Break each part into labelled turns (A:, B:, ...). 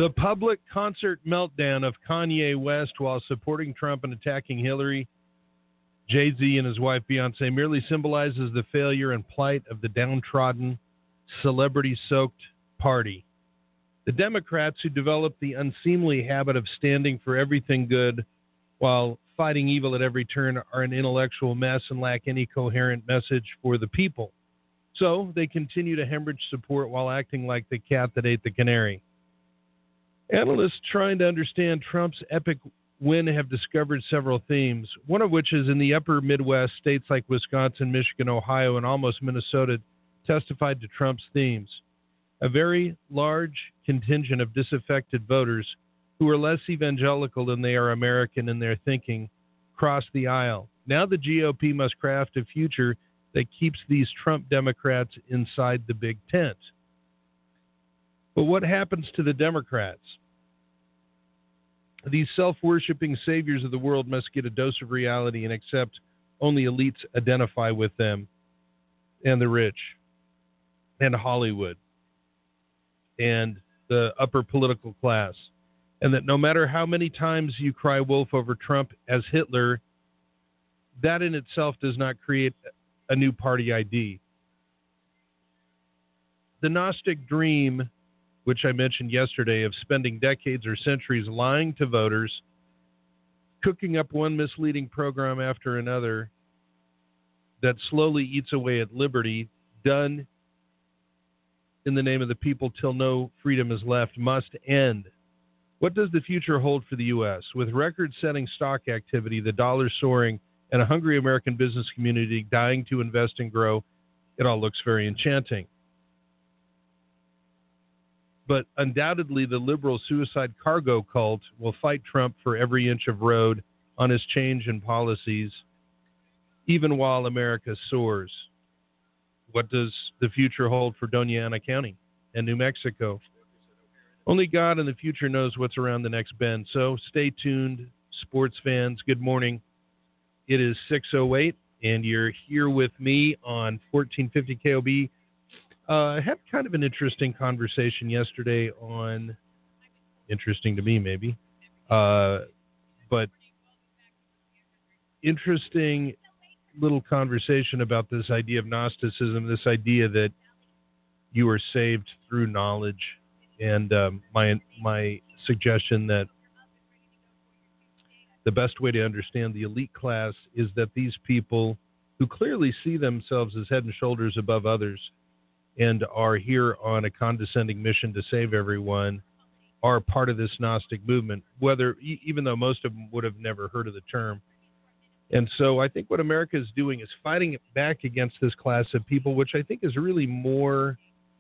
A: The public concert meltdown of Kanye West while supporting Trump and attacking Hillary, Jay-Z and his wife Beyonce merely symbolizes the failure and plight of the downtrodden, celebrity-soaked party. The Democrats who developed the unseemly habit of standing for everything good while fighting evil at every turn are an intellectual mess and lack any coherent message for the people. So they continue to hemorrhage support while acting like the cat that ate the canary. Analysts trying to understand Trump's epic win have discovered several themes, one of which is in the upper Midwest, states like Wisconsin, Michigan, Ohio, and almost Minnesota testified to Trump's themes. A very large contingent of disaffected voters who are less evangelical than they are American in their thinking crossed the aisle. Now the GOP must craft a future that keeps these Trump Democrats inside the big tent. But what happens to the Democrats? These self-worshiping saviors of the world must get a dose of reality and accept only elites identify with them and the rich and Hollywood and the upper political class. And that no matter how many times you cry wolf over Trump as Hitler, that in itself does not create a new party ID. The Gnostic dream, which I mentioned yesterday, of spending decades or centuries lying to voters, cooking up one misleading program after another that slowly eats away at liberty, done in the name of the people till no freedom is left, must end. What does the future hold for the U.S.? With record-setting stock activity, the dollar soaring, and a hungry American business community dying to invest and grow, it all looks very enchanting. But undoubtedly, the liberal suicide cargo cult will fight Trump for every inch of road on his change in policies, even while America soars. What does the future hold for Doña Ana County and New Mexico? Only God in the future knows what's around the next bend. So stay tuned, sports fans. Good morning. It is 6:08, and you're here with me on 1450 KOB. I had kind of an interesting conversation yesterday on, interesting to me maybe, but interesting little conversation about this idea of Gnosticism, this idea that you are saved through knowledge, and my suggestion that the best way to understand the elite class is that these people who clearly see themselves as head and shoulders above others and are here on a condescending mission to save everyone are part of this Gnostic movement, whether even though most of them would have never heard of the term. And so I think what America is doing is fighting back against this class of people, which I think is really more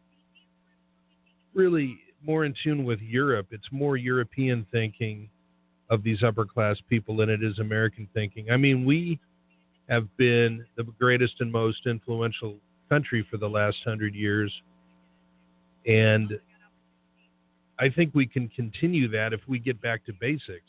A: in tune with Europe. It's more European thinking of these upper class people than it is American thinking. I mean, we have been the greatest and most influential country for the last 100 years, and I think we can continue that if we get back to basics.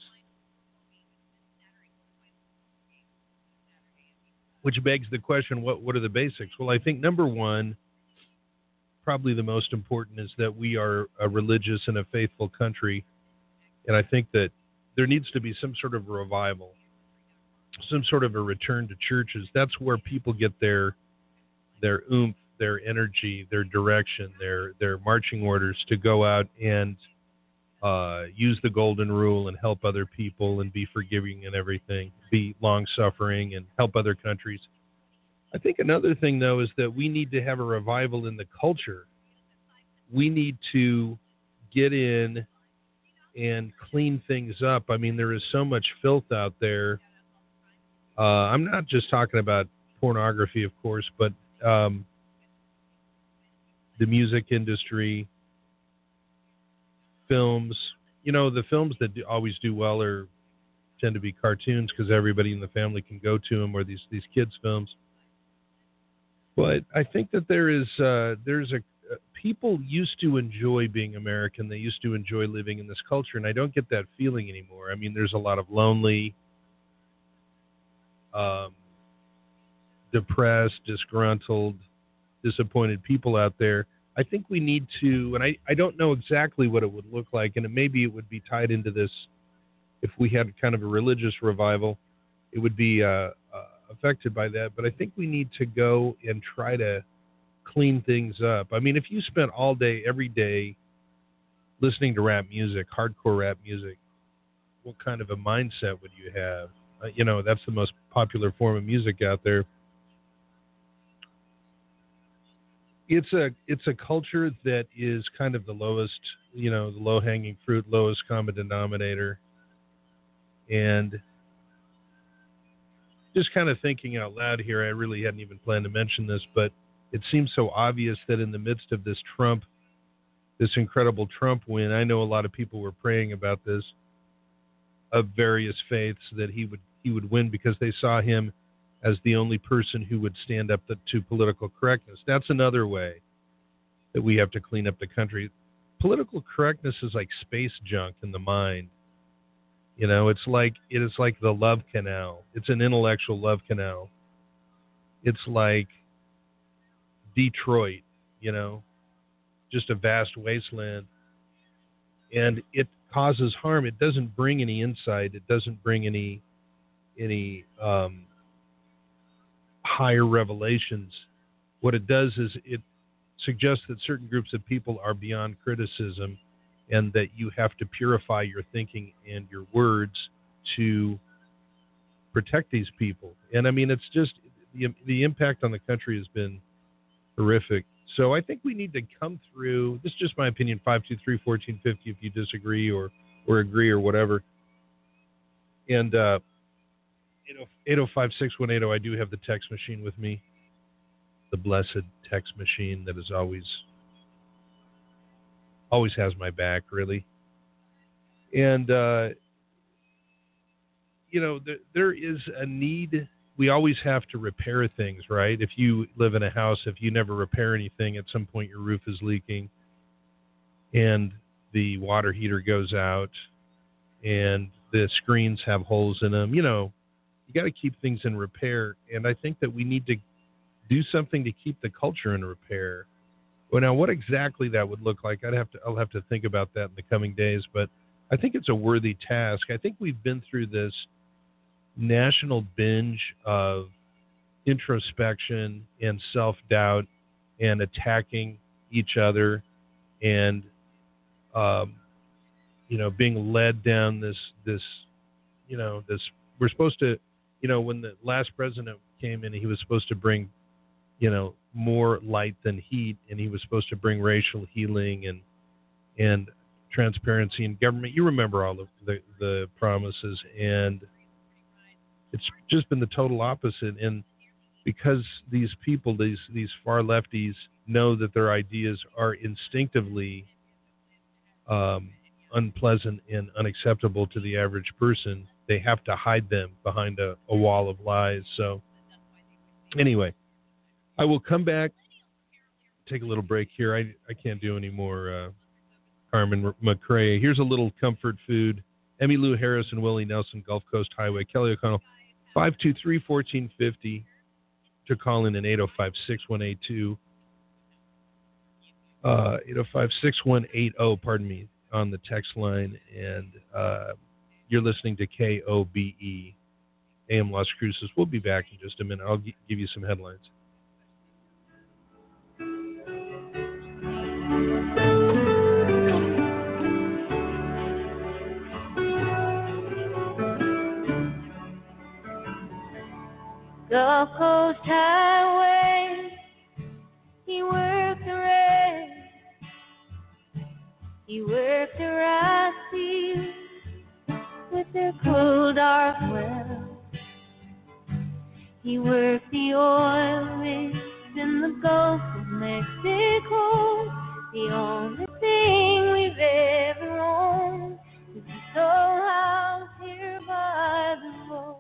A: Which begs the question, what are the basics? Well, I think number one, probably the most important, is that we are a religious and a faithful country, and I think that there needs to be some sort of revival, some sort of a return to churches. That's where people get their oomph, their energy, their direction, their marching orders to go out and use the golden rule and help other people and be forgiving and everything, be long-suffering and help other countries. I think another thing, though, is that we need to have a revival in the culture. We need to get in and clean things up. I mean, there is so much filth out there. I'm not just talking about pornography, of course, but the music industry, films. You know, the films that always do well tend to be cartoons because everybody in the family can go to them, or these kids' films. But I think that there's people used to enjoy being American. They used to enjoy living in this culture, and I don't get that feeling anymore. I mean, there's a lot of lonely, depressed, disgruntled, disappointed people out there I think we need to, and I don't know exactly what it would look like, and maybe it would be tied into this if we had kind of a religious revival, it would be affected by that. But I think we need to go and try to clean things up. I mean, if you spent all day, every day, listening to rap music, hardcore rap music, what kind of a mindset would you have? That's the most popular form of music out there. It's a culture that is kind of the lowest, the low hanging fruit, lowest common denominator, and just kind of thinking out loud here, I really hadn't even planned to mention this, but it seems so obvious that in the midst of this incredible Trump win, I know a lot of people were praying about this, of various faiths, that he would win because they saw him as the only person who would stand up to political correctness. That's another way that we have to clean up the country. Political correctness is like space junk in the mind. It's like the love canal. It's an intellectual love canal. It's like Detroit, just a vast wasteland. And it causes harm. It doesn't bring any insight. It doesn't bring any higher revelations. What it does is it suggests that certain groups of people are beyond criticism, and that you have to purify your thinking and your words to protect these people. And I mean, it's just the impact on the country has been horrific. So I think we need to come through. This is just my opinion. 523-1450 if you disagree or agree or whatever. And 805-6180. I do have the text machine with me, the blessed text machine that is always has my back, really. And there is a need. We always have to repair things, right? If you live in a house, if you never repair anything, at some point your roof is leaking and the water heater goes out and the screens have holes in them. You got to keep things in repair. And I think that we need to do something to keep the culture in repair. Well, now, what exactly that would look like, I'll have to think about that in the coming days. But I think it's a worthy task. I think we've been through this national binge of introspection and self-doubt and attacking each other and being led down this we're supposed to, when the last president came in, he was supposed to bring more light than heat, and he was supposed to bring racial healing and transparency in government. You remember all of the promises, and it's just been the total opposite. And because these people, these far lefties, know that their ideas are instinctively unpleasant and unacceptable to the average person, they have to hide them behind a wall of lies. So anyway, I will come back, take a little break here. I can't do any more Carmen McRae. Here's a little comfort food. Emmylou Harris and Willie Nelson, Gulf Coast Highway. Kelly O'Connell, 523-1450 to call in 805-6182. 805-6180, pardon me, on the text line. And you're listening to KOBE, AM Las Cruces. We'll be back in just a minute. I'll give you some headlines.
B: Gulf Coast Highway, he worked the rail, he worked the rice fields with their cool dark wells. He worked the oil rigs in the Gulf of Mexico. The only thing we've ever owned is this old house here by the road.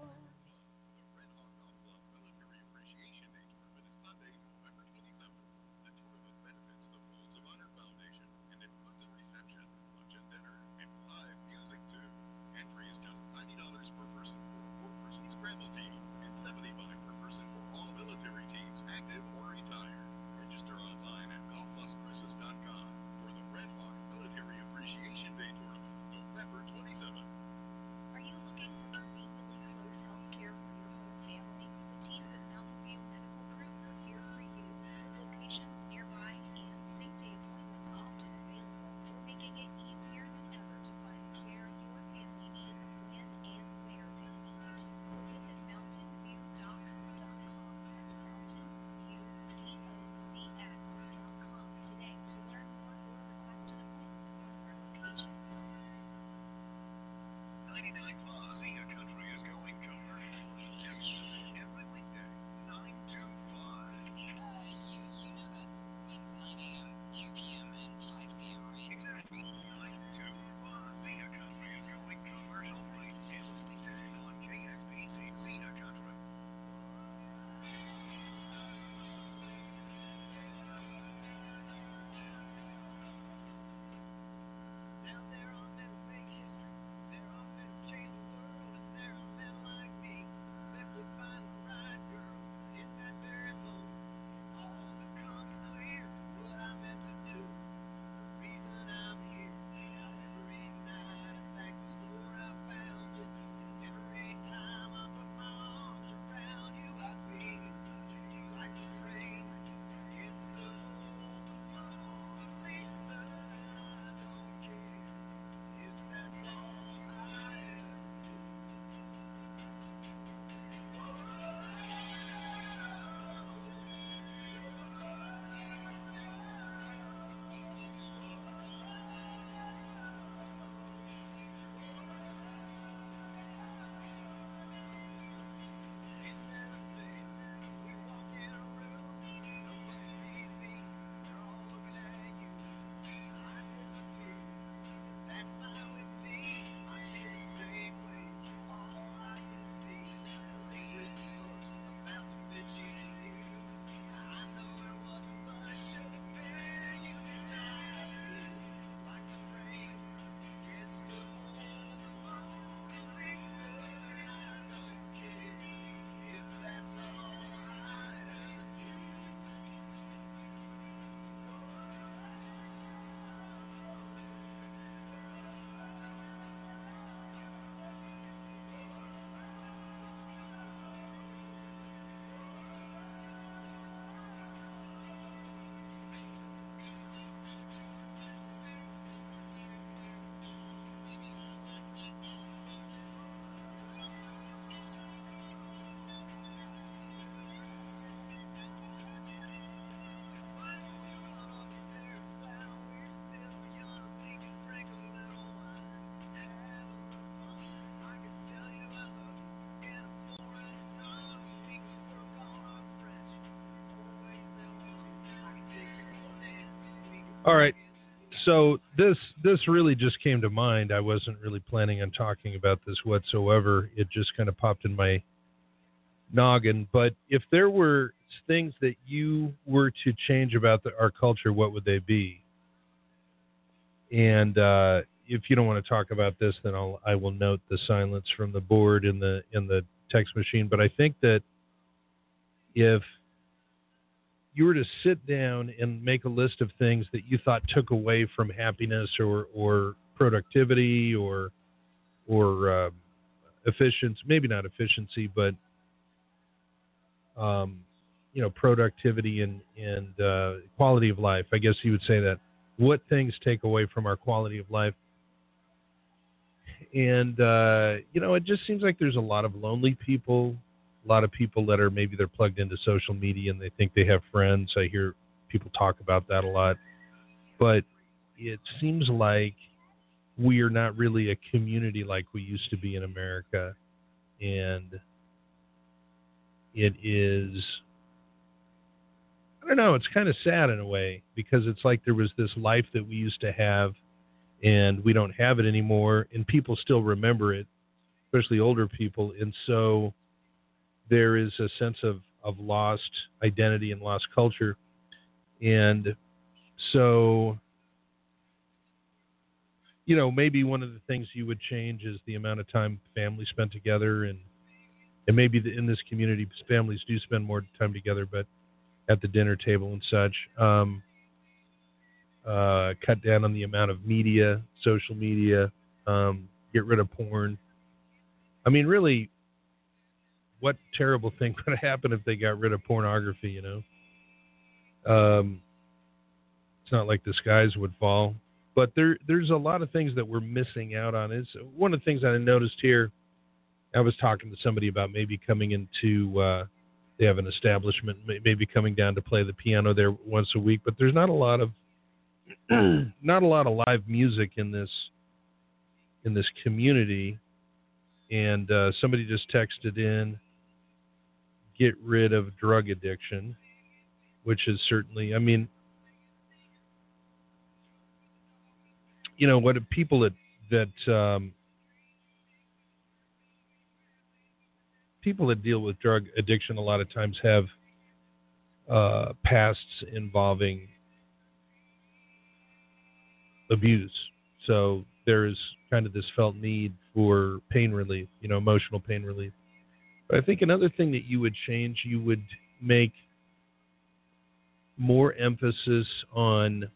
A: All right. So this really just came to mind. I wasn't really planning on talking about this whatsoever. It just kind of popped in my noggin. But if there were things that you were to change about our culture, what would they be? And if you don't want to talk about this, then I will note the silence from the board in the text machine. But I think that if you were to sit down and make a list of things that you thought took away from happiness or productivity or efficiency, maybe not efficiency, but productivity and quality of life. I guess you would say that. What things take away from our quality of life? And it just seems like there's a lot of lonely people. A lot of people that are maybe they're plugged into social media and they think they have friends. I hear people talk about that a lot. But it seems like we are not really a community like we used to be in America. And it is, I don't know, it's kind of sad in a way because it's like there was this life that we used to have and we don't have it anymore. And people still remember it, especially older people. And so there is a sense of lost identity and lost culture. And so, maybe one of the things you would change is the amount of time families spent together. And maybe in this community, families do spend more time together, but at the dinner table and such. Cut down on the amount of media, social media, get rid of porn. I mean, really, what terrible thing could happen if they got rid of pornography, It's not like the skies would fall. But there's a lot of things that we're missing out on. Is one of the things that I noticed here, I was talking to somebody about maybe coming into, they have an establishment, maybe coming down to play the piano there once a week, but there's not a lot of live music in this community. And somebody just texted in, get rid of drug addiction, which is certainly, I mean, what people people that deal with drug addiction a lot of times have pasts involving abuse. So there's kind of this felt need for pain relief, emotional pain relief. But I think another thing that you would change, you would make more emphasis on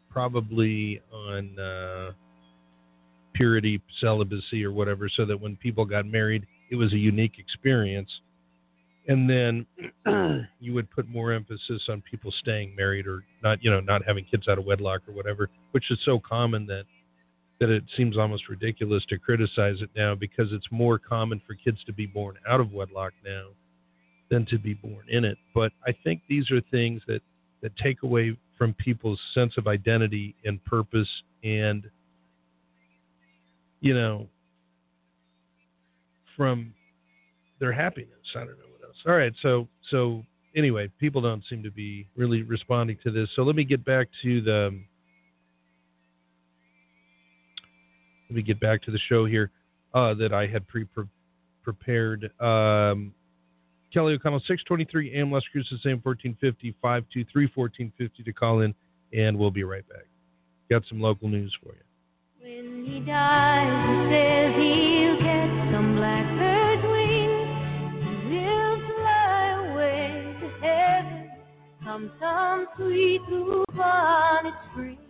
A: purity, celibacy, or whatever, so that when people got married, it was a unique experience. And then you would put more emphasis on people staying married or not, not having kids out of wedlock or whatever, which is so common that it seems almost ridiculous to criticize it now, because it's more common for kids to be born out of wedlock now than to be born in it. But I think these are things that take away from people's sense of identity and purpose and, from their happiness. I don't know what else. All right. So anyway, people don't seem to be really responding to this. So let me get back to the show here that I had prepared. Kelly O'Connell, 623 AM Las Cruces, AM 1450, 523-1450 to call in, and we'll be right back. Got some local news for you.
B: When he dies, he says he'll get some blackbird's wings, and he'll fly away to heaven, come some sweet blue bonnet spring.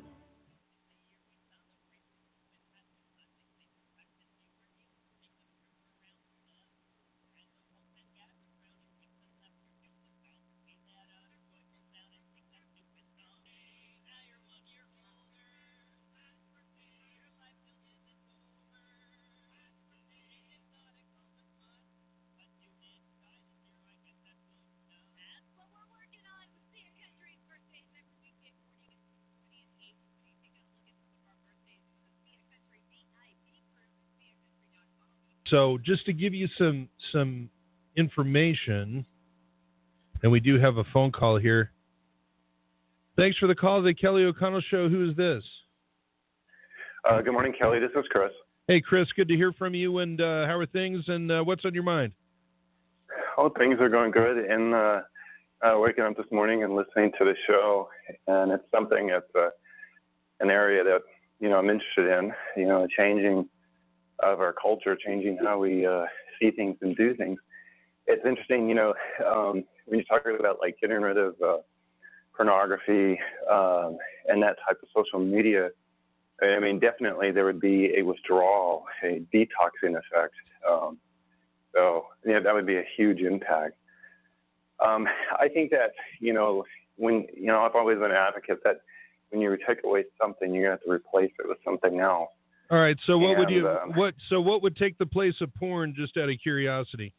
A: So just to give you some information, and we do have a phone call here. Thanks for the call to the Kelly O'Connell Show. Who is this?
C: Good morning, Kelly. This is Chris.
A: Hey, Chris. Good to hear from you. And how are things? And what's on your mind?
C: Oh, things are going good. And waking up this morning and listening to the show, and it's something that's an area that I'm interested in. Changing of our culture, changing how we see things and do things. It's interesting, when you're talking about like getting rid of pornography and that type of social media. I mean, definitely there would be a withdrawal, a detoxing effect. So that would be a huge impact. I think that, when, I've always been an advocate that when you take away something, you're going to have to replace it with something else.
A: All right. So what would take the place of porn, just out of curiosity?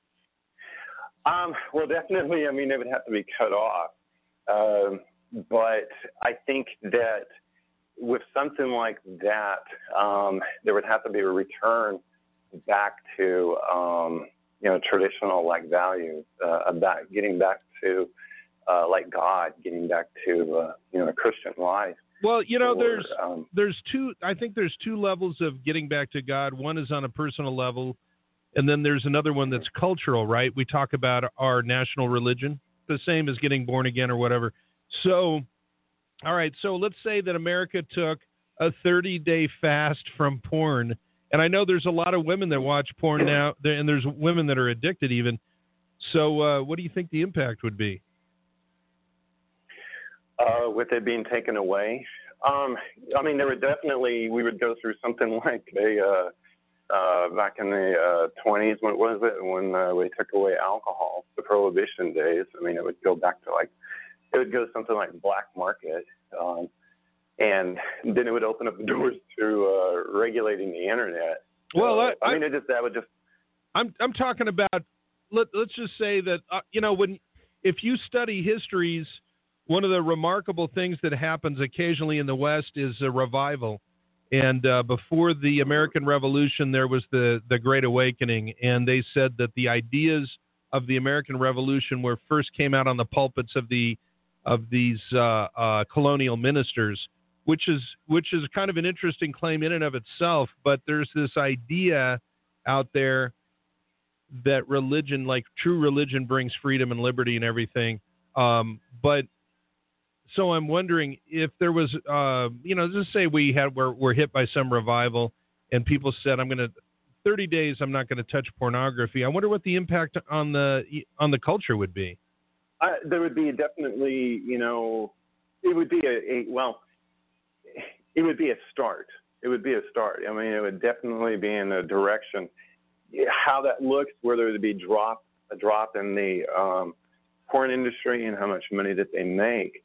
C: Well, definitely, it would have to be cut off. But I think that with something like that, there would have to be a return back to, traditional like values, about getting back to like God, getting back to a Christian life.
A: Well, there's two. I think there's two levels of getting back to God. One is on a personal level, and then there's another one that's cultural, right? We talk about our national religion, the same as getting born again or whatever. So, all right. So let's say that America took a 30-day fast from porn. And I know there's a lot of women that watch porn now, and there's women that are addicted even. So what do you think the impact would be?
C: With it being taken away? There would definitely, we would go through something like back in the 20s, when we took away alcohol, the Prohibition days. It would go back to it would go something like black market. And then it would open up the doors to regulating the internet.
A: Well,
C: I'm
A: talking about. Let's just say that if you study histories, one of the remarkable things that happens occasionally in the West is a revival. And before the American Revolution, there was the Great Awakening, and they said that the ideas of the American Revolution first came out on the pulpits of these colonial ministers. Which is kind of an interesting claim in and of itself, but there's this idea out there that religion, like true religion, brings freedom and liberty and everything. But so I'm wondering if there was, just say we're hit by some revival, and people said, 30 days, I'm not going to touch pornography. I wonder what the impact on the culture would be.
C: There would be definitely, it would be it would be a start. It would be a start. It would definitely be in a direction. How that looks, whether it be a drop in the porn industry and how much money that they make.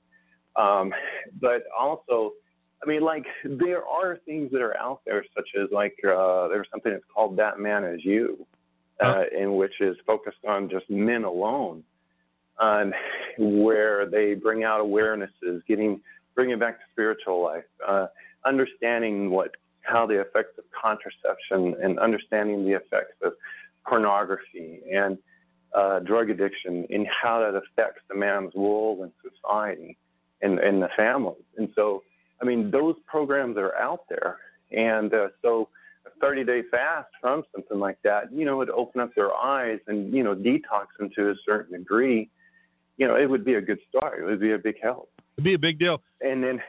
C: But also, there are things that are out there, such as there's something that's called That Man Is You, in which is focused on just men alone, and where they bring out awarenesses, bringing back to spiritual life, understanding how the effects of contraception and understanding the effects of pornography and drug addiction and how that affects the man's role in society and the family. And so, those programs are out there. And so a 30-day fast from something like that, would open up their eyes and, detox them to a certain degree. It would be a good start. It would be a big help.
A: It'd be a big deal.
C: And then,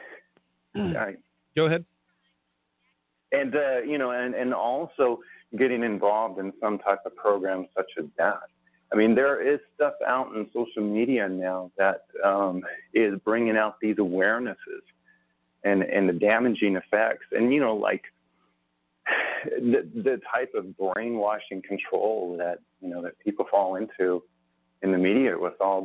A: go ahead.
C: And and also getting involved in some type of program such as that. There is stuff out in social media now that is bringing out these awarenesses and the damaging effects, and the type of brainwashing control that that people fall into in the media with all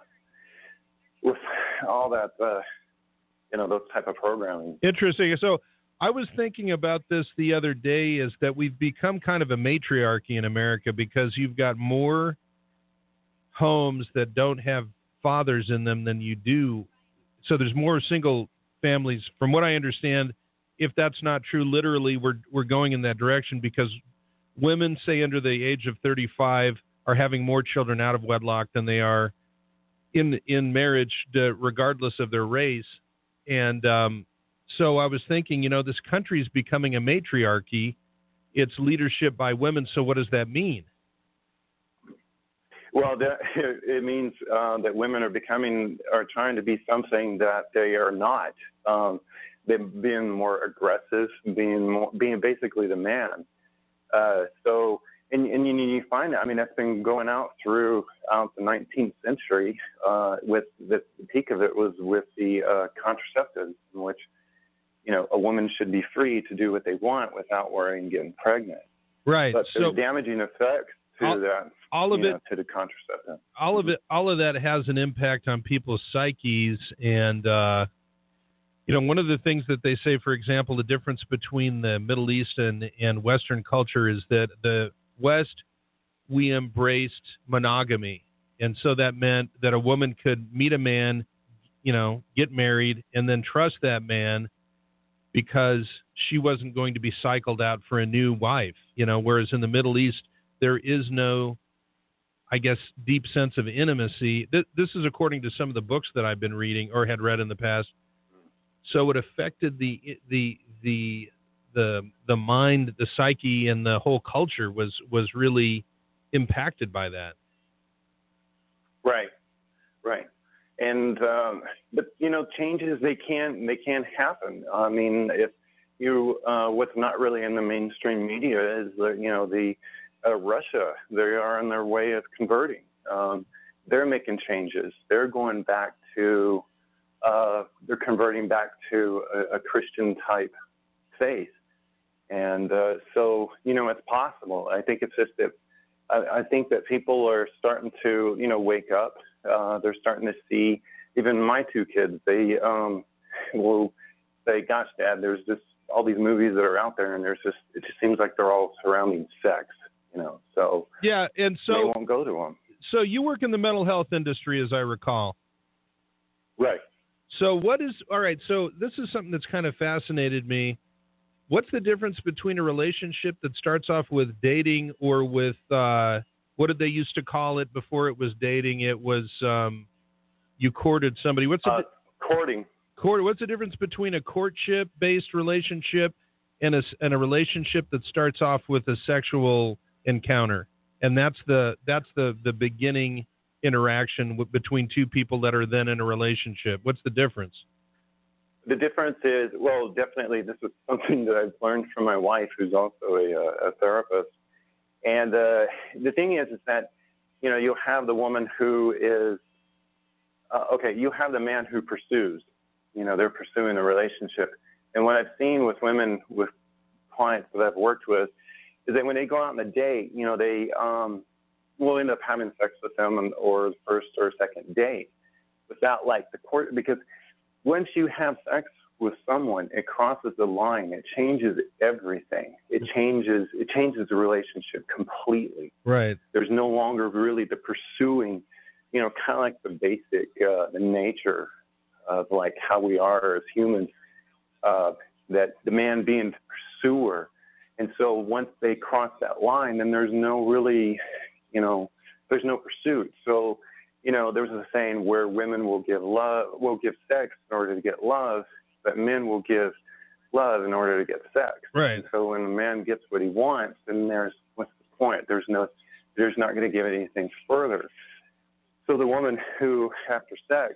C: that, those type of programming.
A: Interesting. So I was thinking about this the other day, is that we've become kind of a matriarchy in America because you've got more homes that don't have fathers in them than you do. So there's more single families. From what I understand, if that's not true, literally we're going in that direction because women, say under the age of 35, are having more children out of wedlock than they are in marriage, regardless of their race. And so I was thinking, this country is becoming a matriarchy. It's leadership by women. So what does that mean?
C: Well, it means that women are trying to be something that they are not. They're being more aggressive, being basically the man. And you find that, that's been going out throughout the 19th century. With the peak of it was with the contraceptives, in which a woman should be free to do what they want without worrying getting pregnant.
A: Right.
C: But there's damaging effects to to the contraceptive.
A: All of that has an impact on people's psyches, and one of the things that they say, for example, the difference between the Middle East and Western culture is that the West, we embraced monogamy, and so that meant that a woman could meet a man, get married, and then trust that man because she wasn't going to be cycled out for a new wife, whereas in the Middle East, there is no, I guess, deep sense of intimacy. This is according to some of the books that I've been reading or had read in the past. So it affected the mind, the psyche, and the whole culture was really impacted by that. Right.
C: And but changes they can happen. If you what's not really in the mainstream media is the Russia, they are on their way of converting. They're making changes. They're going back to they're converting back to a Christian type faith. And so, it's possible. I think it's just that I think that people are starting to, wake up. They're starting to see, even my two kids, they will say, gosh, Dad, there's just all these movies that are out there, and it just seems like they're all surrounding sex, so
A: yeah, and so
C: they won't go to them.
A: So you work in the mental health industry, as I recall.
C: Right.
A: So so this is something that's kind of fascinated me. What's the difference between a relationship that starts off with dating or with, what did they used to call it before it was dating? It was you courted somebody.
C: Courting.
A: What's the difference between a courtship-based relationship and a relationship that starts off with a sexual encounter? And that's the beginning interaction between two people that are then in a relationship. What's the difference?
C: The difference is, well, definitely this is something that I've learned from my wife, who's also a therapist. And the thing is that, you'll have the woman who is, you have the man who pursues, they're pursuing a relationship. And what I've seen with women, with clients that I've worked with, is that when they go out on a date, they will end up having sex with them or the first or second date without the court, because once you have sex with someone, it crosses the line. It changes everything. It changes the relationship completely.
A: Right.
C: There's no longer really the pursuing, kind of like the basic, the nature of how we are as humans, that the man being the pursuer. And so once they cross that line, then there's no really, there's no pursuit. So, there's a saying where women will give sex in order to get love, but men will give love in order to get sex.
A: Right.
C: And so when a man gets what he wants, then what's the point? There's not going to give it anything further. So the woman who, after sex,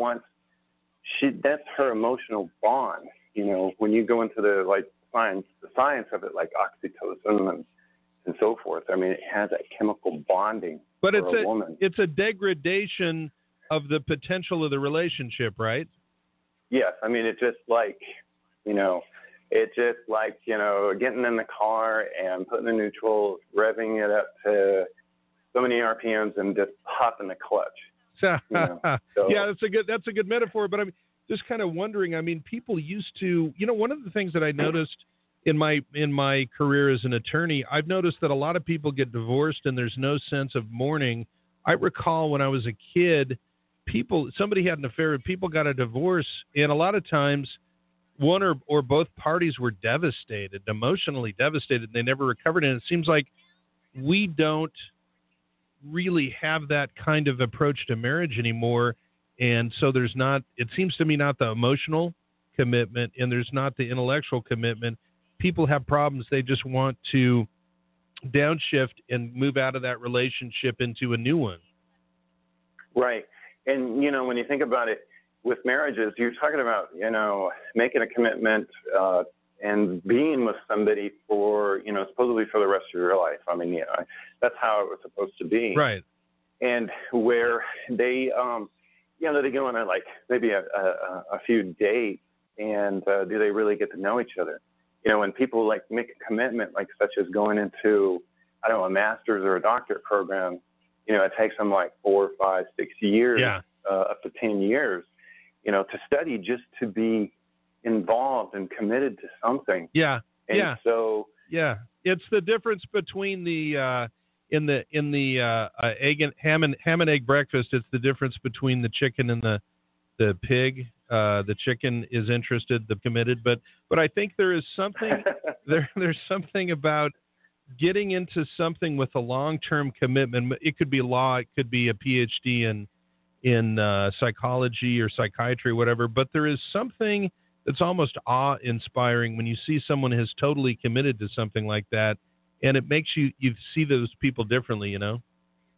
C: that's her emotional bond. When you go into the science of it, like oxytocin and so forth. It has that chemical bonding.
A: But
C: for a woman.
A: It's a degradation of the potential of the relationship, right?
C: Yes. It's just getting in the car and putting the neutral, revving it up to so many RPMs and just popping the clutch.
A: So, yeah, that's a good metaphor. But I'm just kind of wondering. People used to, one of the things that I noticed in my career as an attorney, I've noticed that a lot of people get divorced and there's no sense of mourning. I recall when I was a kid, somebody had an affair, people got a divorce, and a lot of times one or both parties were devastated, emotionally devastated, and they never recovered. And it seems like we don't really have that kind of approach to marriage anymore. And so there's not, it seems to me, not the emotional commitment, and there's not the intellectual commitment. People have problems. They just want to downshift and move out of that relationship into a new one.
C: Right. And, you know, when you think about it with marriages, you're talking about, you know, making a commitment and being with somebody for, you know, supposedly for the rest of your life. I mean, yeah, that's how it was supposed to be.
A: Right.
C: And where they, you know, they go on like maybe a few dates, and do they really get to know each other? You know, when people like make a commitment, like such as going into, I don't know, a master's or a doctorate program, you know, it takes them like 4, 5, 6 years, up to 10 years, you know, to study just to be involved and committed to something.
A: Yeah.
C: And so.
A: Yeah. It's the difference between the, in the egg and ham and egg breakfast, it's the difference between the chicken and the pig. The chicken is interested, the committed, but I think there is something there's something about getting into something with a long-term commitment. It could be law, it could be a PhD in psychology or psychiatry, whatever. But there is something that's almost awe-inspiring when you see someone has totally committed to something like that, and it makes you see those people differently, you know.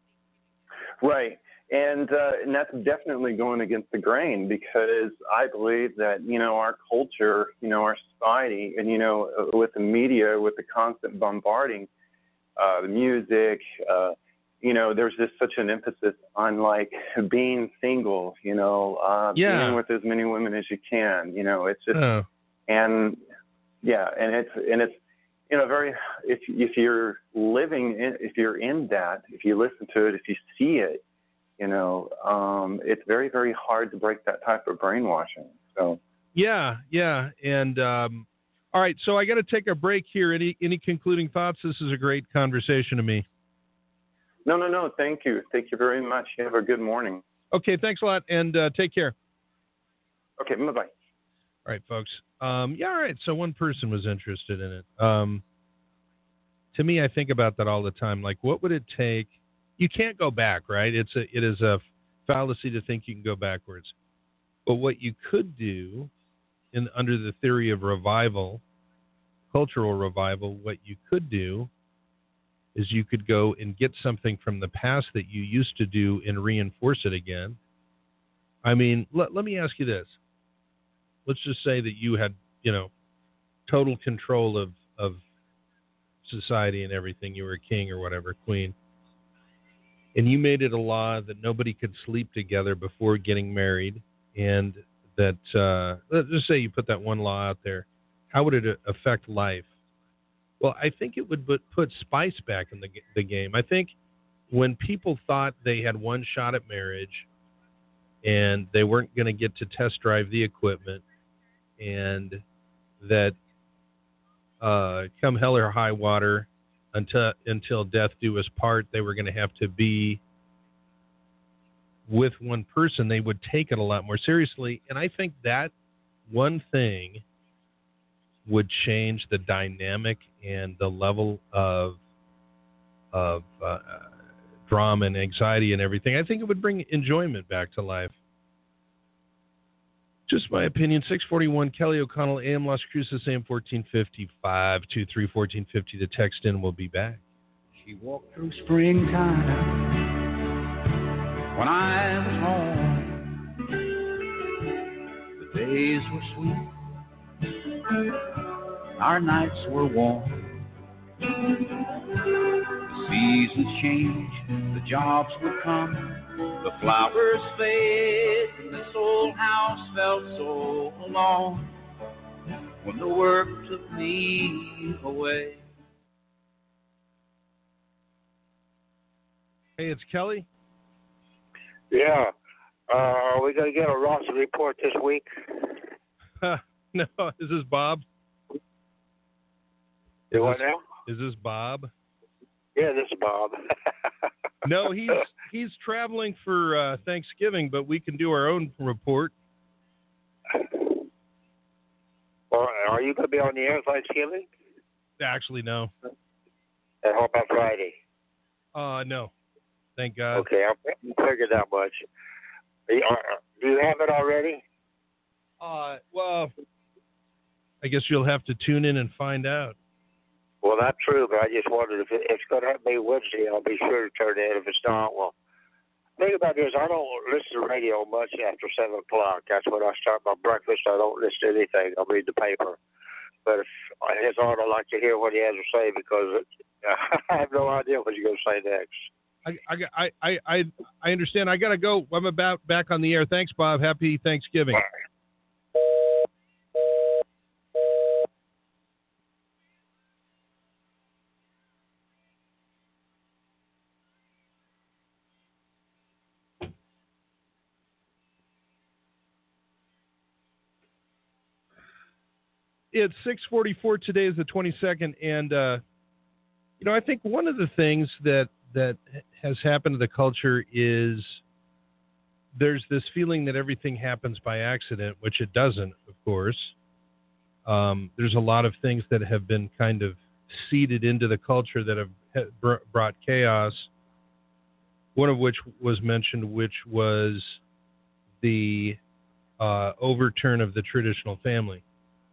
C: Right. And that's definitely going against the grain, because I believe that, you know, our culture, you know, our society, and, you know, with the media, with the constant bombarding, the music, you know, there's just such an emphasis on like being single, you know, being with as many women as you can, you know, it's just, and yeah, and it's, you know, very, if you're living in, if you're in that, if you listen to it, if you see it, you know, it's very, very hard to break that type of brainwashing. So. Yeah.
A: And all right, so I got to take a break here. Any concluding thoughts? This is a great conversation to me.
C: No. Thank you. Thank you very much. You have a good morning.
A: Okay, thanks a lot, and take care.
C: Okay, bye-bye.
A: All right, folks. All right, so one person was interested in it. To me, I think about that all the time. Like, what would it take? You can't go back, right? It is a fallacy to think you can go backwards. But what you could do, under the theory of revival, cultural revival, what you could do is you could go and get something from the past that you used to do and reinforce it again. I mean, let me ask you this. Let's just say that you had, you know, total control of society and everything. You were a king or whatever, queen. And you made it a law that nobody could sleep together before getting married, and that, let's just say you put that one law out there. How would it affect life? Well, I think it would put spice back in the game. I think when people thought they had one shot at marriage and they weren't going to get to test drive the equipment, and that come hell or high water, until death do us part, they were going to have to be with one person, they would take it a lot more seriously. And I think that one thing would change the dynamic and the level of drama and anxiety and everything. I think it would bring enjoyment back to life. Just my opinion. 641 Kelly O'Connell, AM Las Cruces, AM 1450, 523-1450. The text in. We'll be back.
D: She walked through springtime when I was home. The days were sweet, our nights were warm. The seasons changed, the jobs would come, the flowers fade, and this old house felt so alone when the work took me away.
A: Hey, it's Kelly.
E: Yeah. Are we going to get a Ross report this week?
A: No, is this Bob?
E: What now?
A: Is this Bob?
E: Yeah, this is Bob.
A: No, he's traveling for Thanksgiving, but we can do our own report.
E: Well, are you going to be on the air Thanksgiving?
A: Actually, no.
E: And how about Friday?
A: No. Thank God.
E: Okay, I figured that much. Do you have it already?
A: Well, I guess you'll have to tune in and find out.
E: Well, that's true, but I just wondered if it's going to be Wednesday. I'll be sure to turn in. If it's not, well, the thing about it is I don't listen to radio much after 7 o'clock. That's when I start my breakfast. I don't listen to anything. I'll read the paper. But if it's hard, I like to hear what he has to say because I have no idea what you're going to say next.
A: I understand. I got to go. I'm about back on the air. Thanks, Bob. Happy Thanksgiving.
E: Bye.
A: It's 6:44. Today is the 22nd, and I think one of the things that has happened to the culture is there's this feeling that everything happens by accident, which it doesn't, of course. There's a lot of things that have been kind of seeded into the culture that have brought chaos. One of which was mentioned, which was the overturn of the traditional family.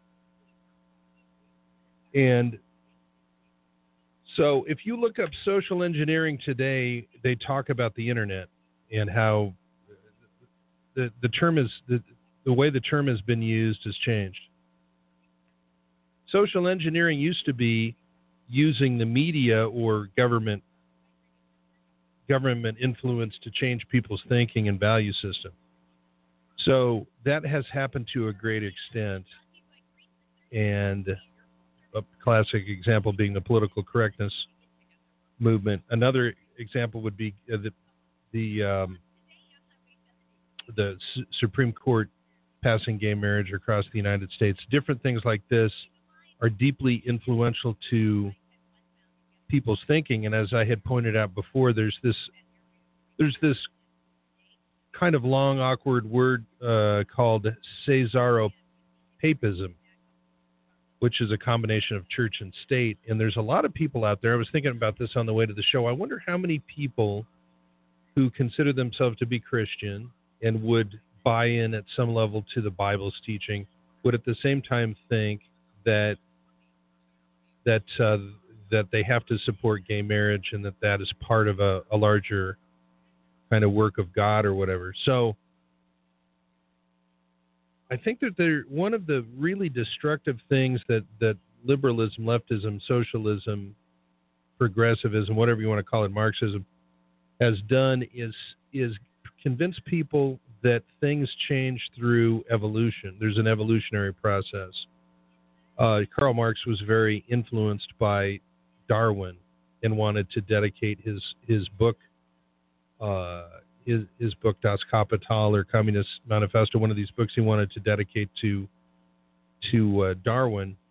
A: And so if you look up social engineering today, they talk about the internet and how the term is the way the term has been used has changed. Social engineering used to be using the media or government influence to change people's thinking and value system. So that has happened to a great extent, and a classic example being the political correctness movement. Another example would be the Supreme Court passing gay marriage across the United States. Different things like this are deeply influential to people's thinking, and as I had pointed out before, there's this kind of long, awkward word called Caesaropapism, which is a combination of church and state. And there's a lot of people out there. I was thinking about this on the way to the show. I wonder how many people who consider themselves to be Christian and would buy in at some level to the Bible's teaching would at the same time think that they have to support gay marriage and that is part of a larger kind of work of God or whatever. So I think that one of the really destructive things that liberalism, leftism, socialism, progressivism, whatever you want to call it, Marxism, has done is convince people that things change through evolution. There's an evolutionary process. Karl Marx was very influenced by Darwin and wanted to dedicate his book his book Das Kapital or Communist Manifesto, one of these books he wanted to dedicate to Darwin.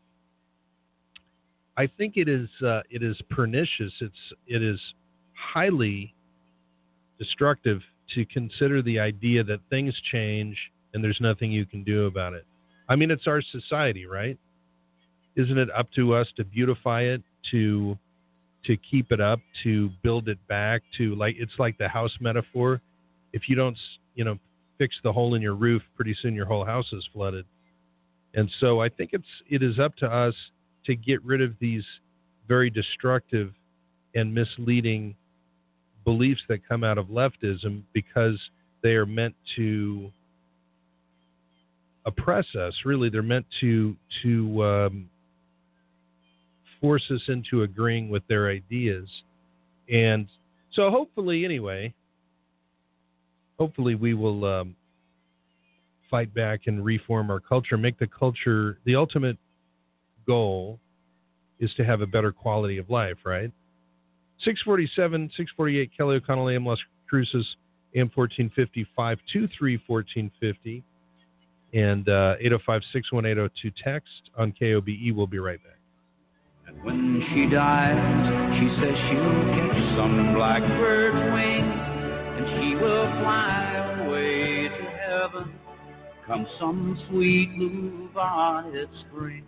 A: I think it is pernicious. It is highly destructive to consider the idea that things change and there's nothing you can do about it. I mean, it's our society, right? Isn't it up to us to beautify it, to keep it up, to build it back, it's like the house metaphor. If you don't, fix the hole in your roof, pretty soon your whole house is flooded. And so I think it is up to us to get rid of these very destructive and misleading beliefs that come out of leftism because they are meant to oppress us. Really, they're meant to force us into agreeing with their ideas. And so hopefully we will fight back and reform our culture, make the culture, the ultimate goal is to have a better quality of life, right? 647, 648, Kelly O'Connell, AM Las Cruces, AM 1450, 523-1450, and 805-61802 text on KOBE. We'll be right back.
D: And when she dies, she says she'll catch some blackbird's wings, and she will fly away to heaven, come some sweet bluebonnet spring.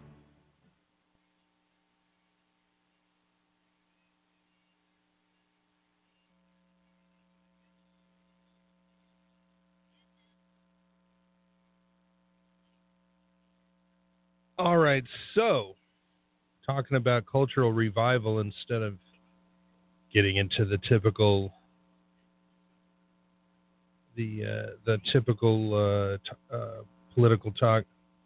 A: All right, so talking about cultural revival instead of getting into the typical political talk.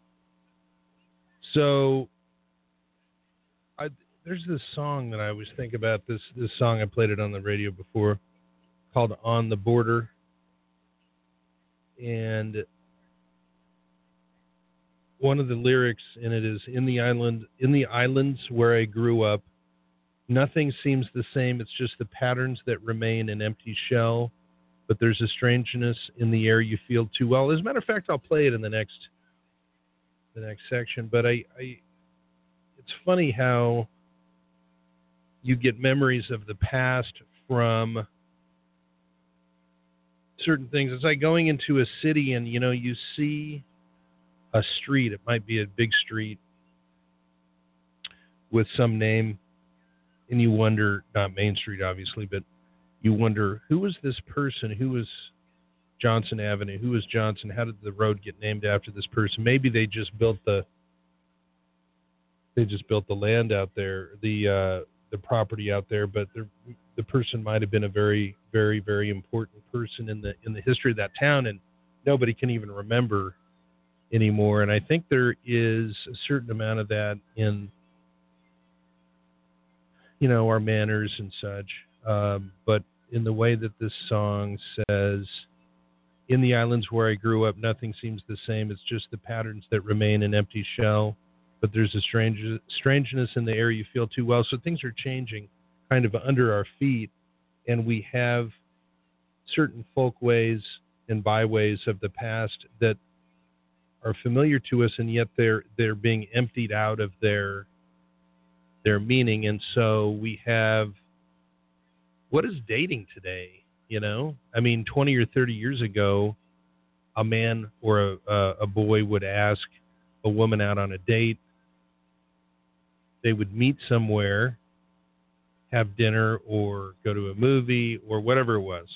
A: So there's this song that I always think about. This song, I played it on the radio before, called "On the Border," and one of the lyrics in it is, in the islands where I grew up, nothing seems the same. It's just the patterns that remain an empty shell. But there's a strangeness in the air you feel too well. As a matter of fact, I'll play it in the next section. But it's funny how you get memories of the past from certain things. It's like going into a city and, you see a street. It might be a big street with some name, and you wonder, not Main Street, obviously, but you wonder, who was this person? Who was Johnson Avenue? Who was Johnson? How did the road get named after this person? Maybe they just built the land out there, the property out there, but the person might have been a very, very, very important person in the history of that town, and nobody can even remember anymore. And I think there is a certain amount of that in our manners and such, but in the way that this song says, in the islands where I grew up, nothing seems the same. It's just the patterns that remain an empty shell. But there's a strangeness in the air you feel too well. So things are changing kind of under our feet, and we have certain folkways and byways of the past that are familiar to us, and yet they're being emptied out of their meaning. And so we have, what is dating today? 20 or 30 years ago, a man or a boy would ask a woman out on a date. They would meet somewhere, have dinner, or go to a movie, or whatever it was.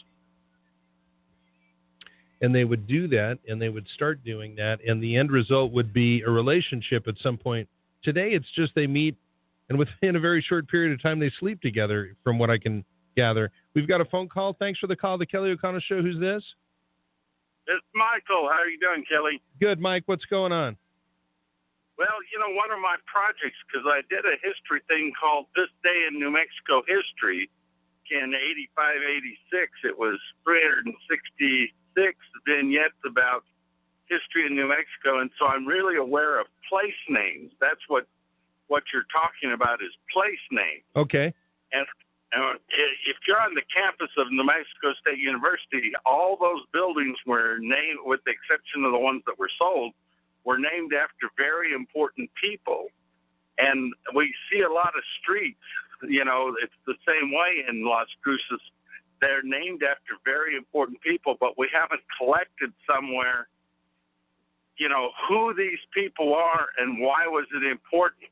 A: And they would do that, and they would start doing that, and the end result would be a relationship at some point. Today, it's just they meet, and within a very short period of time, they sleep together, from what I can gather. We've got a phone call. Thanks for the call, The Kelly O'Connell Show. Who's this?
F: It's Michael. How are you doing, Kelly?
A: Good, Mike. What's going on?
F: Well, one of my projects, because I did a history thing called This Day in New Mexico History in 85, 86. It was 366 vignettes about history in New Mexico, and so I'm really aware of place names. That's what you're talking about is place names.
A: Okay.
F: And if you're on the campus of New Mexico State University, all those buildings were named, with the exception of the ones that were sold, were named after very important people. And we see a lot of streets, it's the same way in Las Cruces. They're named after very important people, but we haven't collected somewhere, who these people are and why was it important.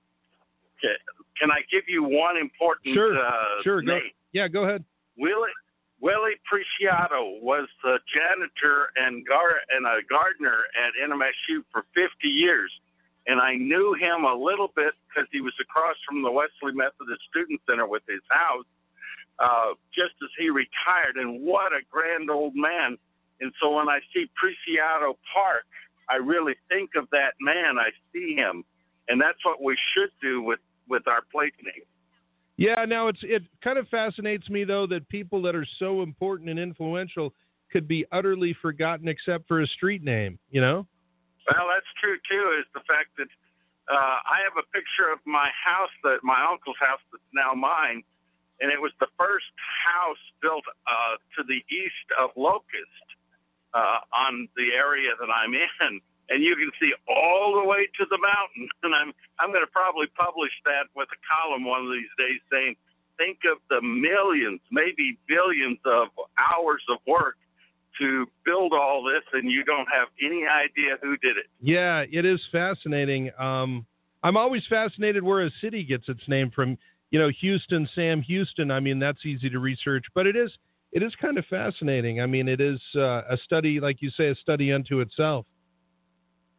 F: Can I give you one important
A: Sure.
F: name?
A: Go ahead.
F: Willie Preciado was the janitor and a gardener at NMSU for 50 years. And I knew him a little bit because he was across from the Wesley Methodist Student Center with his house just as he retired. And what a grand old man. And so when I see Preciado Park, I really think of that man. I see him. And that's what we should do with our place names.
A: Yeah, now it kind of fascinates me, though, that people that are so important and influential could be utterly forgotten except for a street name,
F: Well, that's true, too, is the fact that I have a picture of my house, my uncle's house that's now mine, and it was the first house built to the east of Locust on the area that I'm in. And you can see all the way to the mountain. And I'm going to probably publish that with a column one of these days saying, think of the millions, maybe billions of hours of work to build all this, and you don't have any idea who did it.
A: Yeah, it is fascinating. I'm always fascinated where a city gets its name from. Houston, Sam Houston. I mean, that's easy to research, but it is kind of fascinating. I mean, it is a study, like you say, a study unto itself.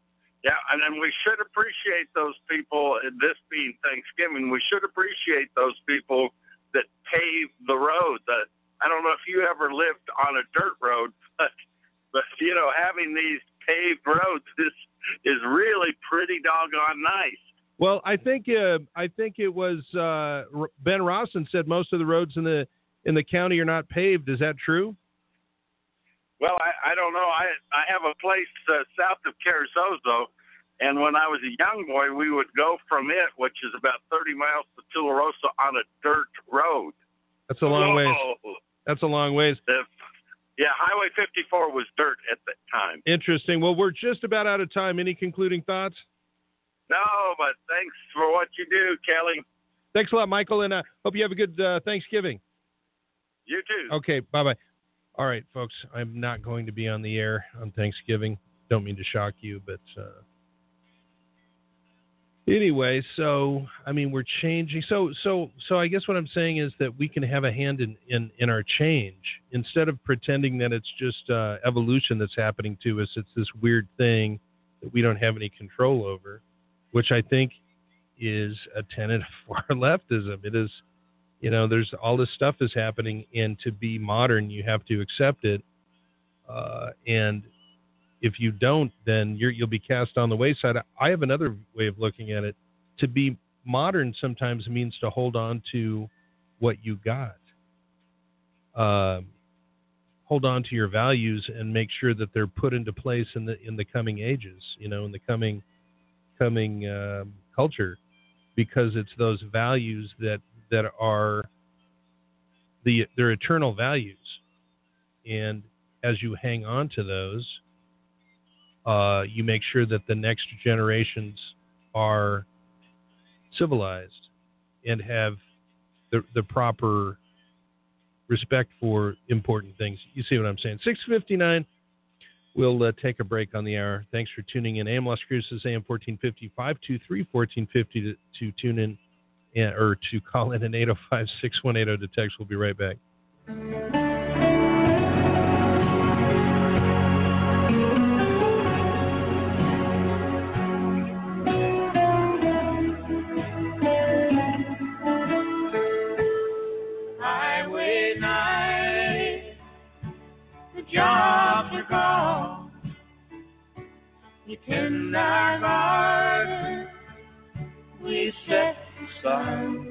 F: Yeah, and then we should appreciate those people, this being Thanksgiving, we should appreciate those people that pave the road. I don't know if you ever lived on a dirt road, but you know, having these paved roads is really pretty doggone nice.
A: Well, I think it was Ben Rawson said most of the roads in the county are not paved. Is that true?
F: Well, I don't know. I have a place south of Carrizozo, and when I was a young boy, we would go from it, which is about 30 miles to Tularosa, on a dirt road.
A: That's a long ways. That's a long ways.
F: Yeah, Highway 54 was dirt at that time.
A: Interesting. Well, we're just about out of time. Any concluding thoughts?
F: No, but thanks for what you do, Kelly.
A: Thanks a lot, Michael, and hope you have a good Thanksgiving.
F: You too.
A: Okay, bye-bye. All right, folks, I'm not going to be on the air on Thanksgiving. Don't mean to shock you, but anyway, so, I mean, we're changing. So I guess what I'm saying is that we can have a hand in our change. Instead of pretending that it's just evolution that's happening to us, it's this weird thing that we don't have any control over, which I think is a tenet of far leftism. It is, you know, there's all this stuff is happening, and to be modern, you have to accept it. And if you don't, then you'll be cast on the wayside. I have another way of looking at it. To be modern sometimes means to hold on to what you got. Hold on to your values and make sure that they're put into place in the coming ages, you know, in the coming culture, because it's those values that are they're eternal values, and as you hang on to those, you make sure that the next generations are civilized and have the proper respect for important things. You see what I'm saying? 6:59. We'll take a break on the hour. Thanks for tuning in. AM Las Cruces, AM 1450, 523-1450 to tune in or to call in at 805-6180 to text. We'll be right back.
D: Highway 9, the jobs are gone. We tend our garden, we set the sun.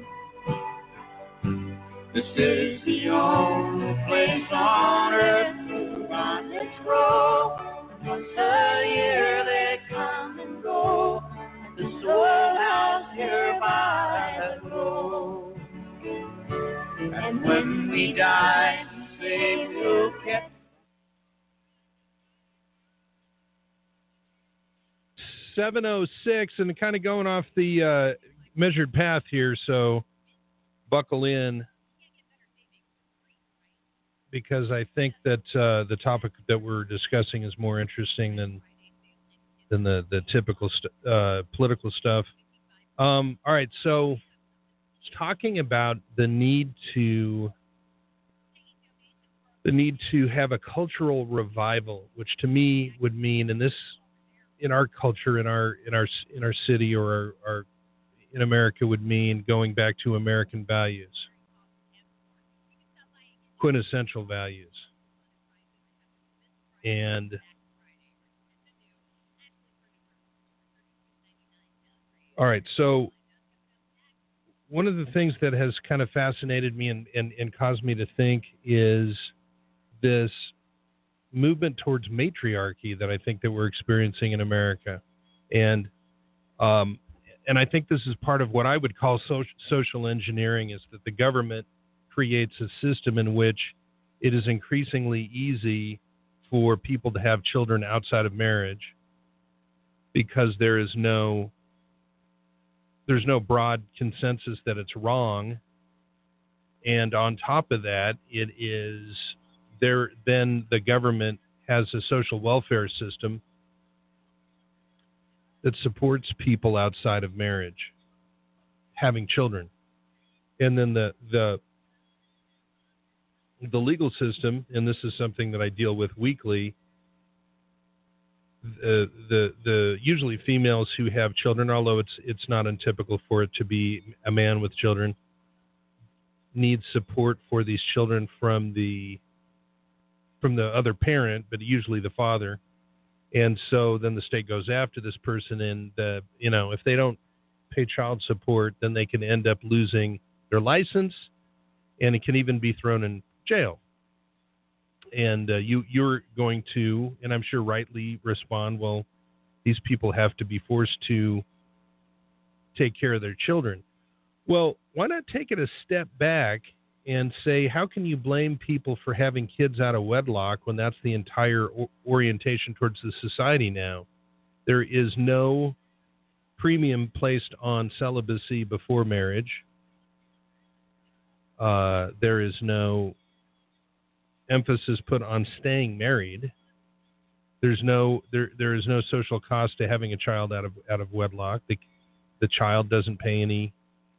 D: This is the only place on earth where garnets grow. Once a year they come and go. The storehouse hereby has grown. And when we die, we say we'll keep.
A: 7:06, and kind of going off the measured path here, so buckle in, because I think that the topic that we're discussing is more interesting than the typical political stuff. All right, so it's talking about the need to have a cultural revival, which to me would mean, in our culture, in our city, or our in America, would mean going back to American values, quintessential values. And all right, so one of the things that has kind of fascinated me and caused me to think is this movement towards matriarchy that I think that we're experiencing in America. And I think this is part of what I would call social engineering, is that the government creates a system in which it is increasingly easy for people to have children outside of marriage, because there's no broad consensus that it's wrong. And on top of that, then the government has a social welfare system that supports people outside of marriage having children. And then the legal system, and this is something that I deal with weekly, the usually females who have children, although it's not untypical for it to be a man with children, need support for these children from the other parent, but usually the father. And so then the state goes after this person, and if they don't pay child support, then they can end up losing their license, and it can even be thrown in jail. And you're going to, and I'm sure rightly, respond, well, these people have to be forced to take care of their children. Well, why not take it a step back and say, how can you blame people for having kids out of wedlock when that's the entire orientation towards the society now? There is no premium placed on celibacy before marriage. There is no emphasis put on staying married. There is no social cost to having a child out of wedlock. The child doesn't pay any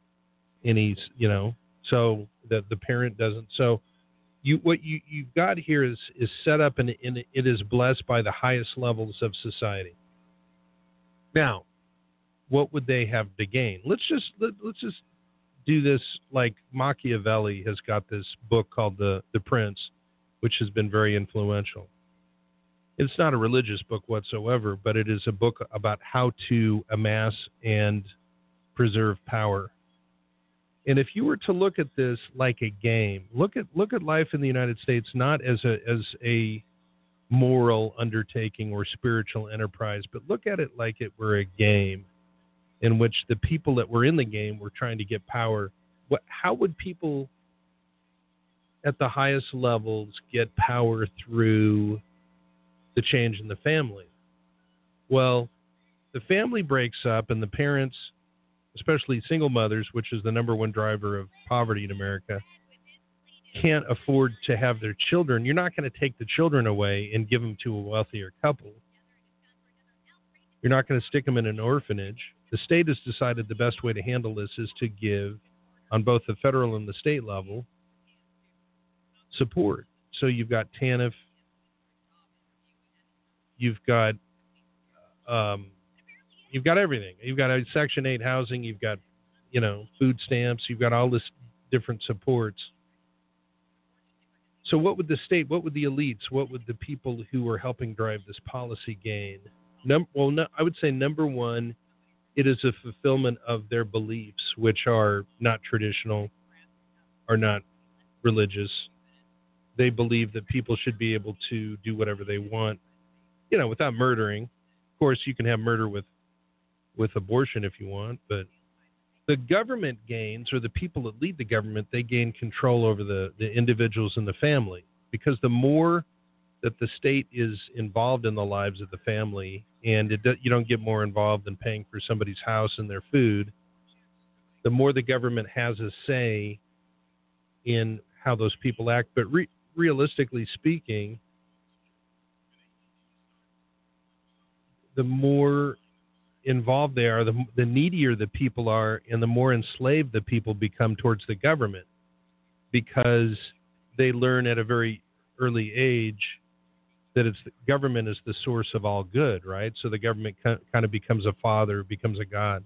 A: so that the parent doesn't. So what you've got here is set up, and it is blessed by the highest levels of society. Now, what would they have to gain? Let's just do this like Machiavelli has got this book called The Prince, which has been very influential. It's not a religious book whatsoever, but it is a book about how to amass and preserve power. And if you were to look at this like a game, look at life in the United States not as a moral undertaking or spiritual enterprise, but look at it like it were a game in which the people that were in the game were trying to get power. How would people at the highest levels get power through the change in the family? Well, the family breaks up, and the parents, especially single mothers, which is the number one driver of poverty in America, can't afford to have their children. You're not going to take the children away and give them to a wealthier couple. You're not going to stick them in an orphanage. The state has decided the best way to handle this is to give, on both the federal and the state level, support. So you've got TANF, you've got everything. You've got Section 8 housing, you've got, food stamps, you've got all this different supports. So what would the state, what would the elites, what would the people who are helping drive this policy gain? I would say number one, it is a fulfillment of their beliefs, which are not traditional, are not religious. They believe that people should be able to do whatever they want, without murdering. Of course, you can have murder with abortion if you want, but the government gains, or the people that lead the government, they gain control over the individuals in the family, because the more that the state is involved in the lives of the family, and you don't get more involved than paying for somebody's house and their food, the more the government has a say in how those people act. But realistically speaking, the more involved they are, the needier the people are, and the more enslaved the people become towards the government, because they learn at a very early age that the government is the source of all good, right? So the government kind of becomes a father, becomes a god.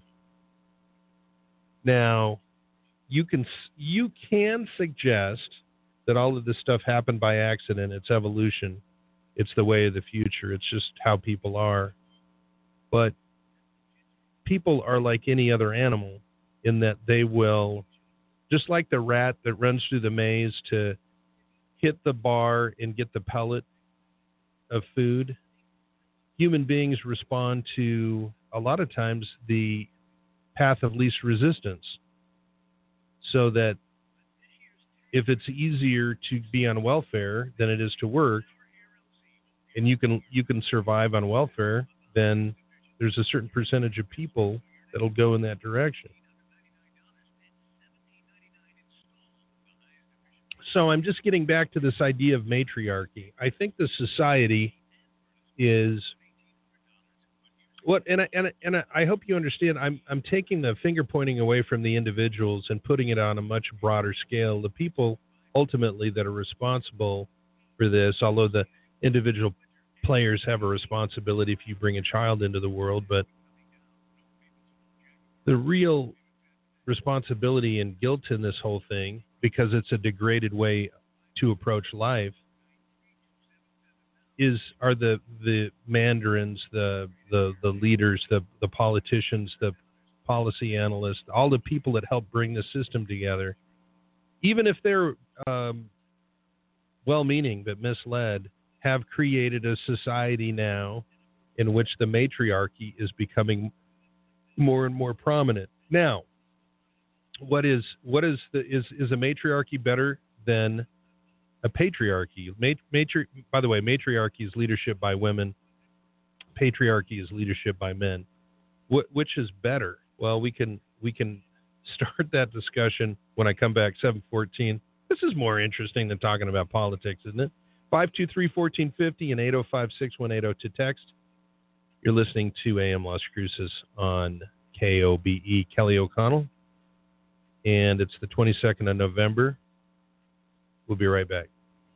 A: Now, you can suggest that all of this stuff happened by accident. It's evolution. It's the way of the future. It's just how people are. But people are like any other animal in that they will, just like the rat that runs through the maze to hit the bar and get the pellet of food, human beings respond to, a lot of times, the path of least resistance. So that if it's easier to be on welfare than it is to work, and you can survive on welfare, then there's a certain percentage of people that'll go in that direction. So I'm just getting back to this idea of matriarchy. I think the society is what, and I hope you understand. I'm taking the finger pointing away from the individuals and putting it on a much broader scale. The people ultimately that are responsible for this, although the individual players have a responsibility if you bring a child into the world, but the real responsibility and guilt in this whole thing, because it's a degraded way to approach life, are the mandarins, the leaders, the politicians, the policy analysts, all the people that help bring the system together. Even if they're well-meaning but misled, have created a society now in which the matriarchy is becoming more and more prominent. Now, is a matriarchy better than a patriarchy? By the way, matriarchy is leadership by women. Patriarchy is leadership by men. Which is better? Well, we can start that discussion when I come back. 7:14. This is more interesting than talking about politics, isn't it? 523-1450 and 805-6180 to text. You're listening to AM Las Cruces on KOBE. Kelly O'Connell. And it's the 22nd of November. We'll be right back.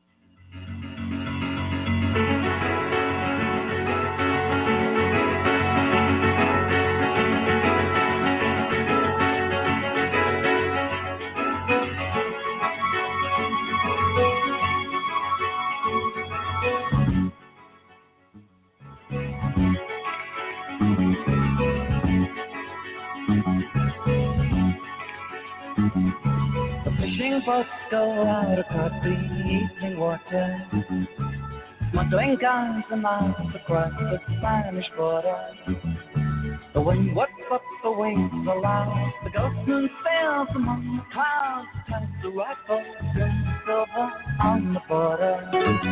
G: Boats go out across the evening water, motoring guns and miles across the Spanish border. The wind whips up the wings aloud, the ghost moon sails among the clouds, turns the rifles in silver on the border.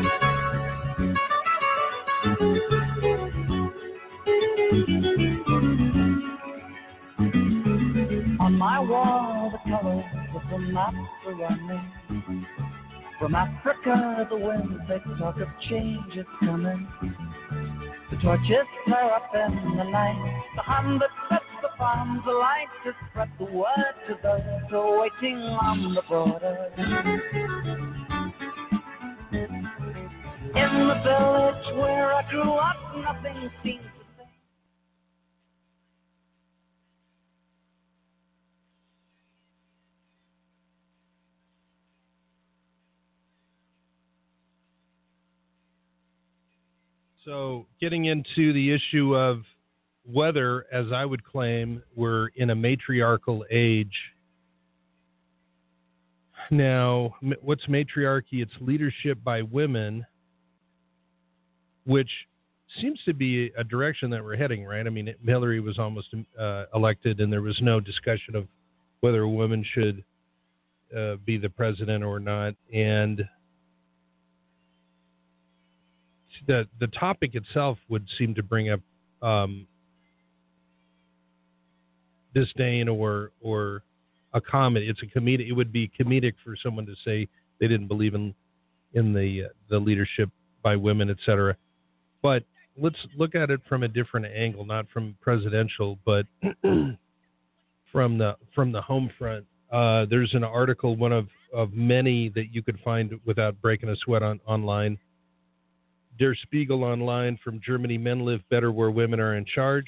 G: On my wall, the colors of the maps are running. From Africa, the winds, they talk of change is coming. The torches flare up in the night. The hand that sets the farms alight to spread the word to those who are waiting on the border. In the village where I grew up, nothing seemed to say.
A: So getting into the issue of whether, as I would claim, we're in a matriarchal age. Now, what's matriarchy? It's leadership by women, which seems to be a direction that we're heading, right? I mean, Hillary was almost elected, and there was no discussion of whether a woman should be the president or not. And the topic itself would seem to bring up disdain or a comedy. It's a comedic. It would be comedic for someone to say they didn't believe in the leadership by women, etc. But let's look at it from a different angle, not from presidential, but from the home front. There's an article, one of many that you could find without breaking a sweat online. Der Spiegel online from Germany: Men live better where women are in charge.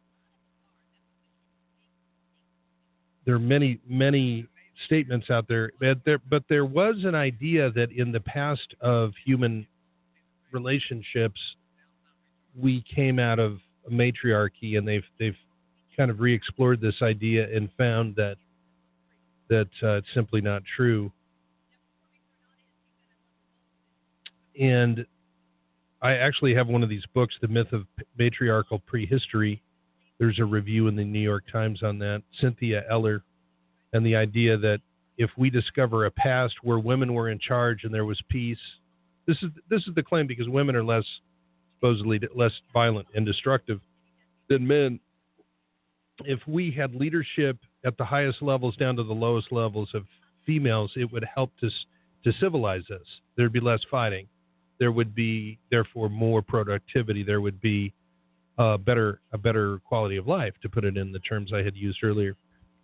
A: There are many, many statements out there, but there was an idea that in the past of human relationships, we came out of a matriarchy, and they've kind of re-explored this idea and found that it's simply not true. And I actually have one of these books, The Myth of Matriarchal Prehistory. There's a review in the New York Times on that, Cynthia Eller, and the idea that if we discover a past where women were in charge and there was peace, this is the claim, because women are supposedly less violent and destructive than men. If we had leadership at the highest levels down to the lowest levels of females, it would help to civilize us. There'd be less fighting. There would be, therefore, more productivity. There would be a better quality of life, to put it in the terms I had used earlier.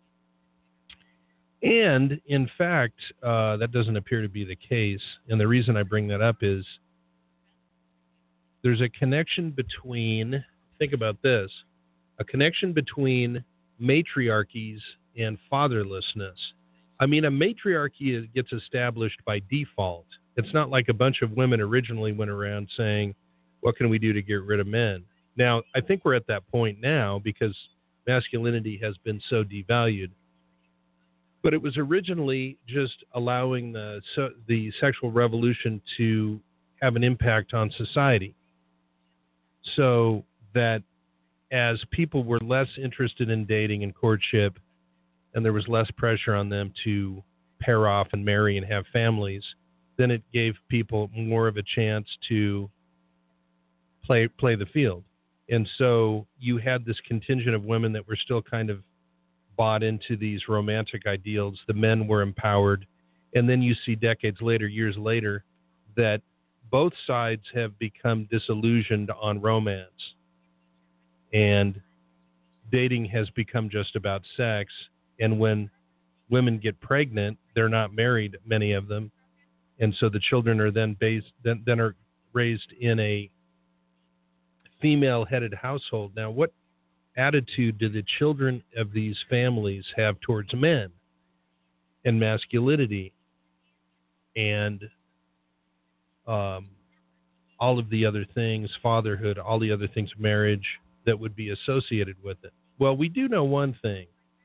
A: And, in fact, that doesn't appear to be the case. And the reason I bring that up is there's a connection between, think about this, a connection between matriarchies and fatherlessness. I mean, a matriarchy gets established by default. It's not like a bunch of women originally went around saying, what can we do to get rid of men? Now, I think we're at that point now because masculinity has been so devalued. But it was originally just allowing the sexual revolution to have an impact on society. So that as people were less interested in dating and courtship, and there was less pressure on them to pair off and marry and have families, then it gave people more of a chance to play the field. And so you had this contingent of women that were still kind of bought into these romantic ideals. The men were empowered. And then you see decades later, years later, that both sides have become disillusioned on romance. And dating has become just about sex. And when women get pregnant, they're not married, many of them. And so the children are then are raised in a female-headed household. Now, what attitude do the children of these families have towards men and masculinity and all of the other things, fatherhood, all the other things, marriage, that would be associated with it? Well, we do know one thing,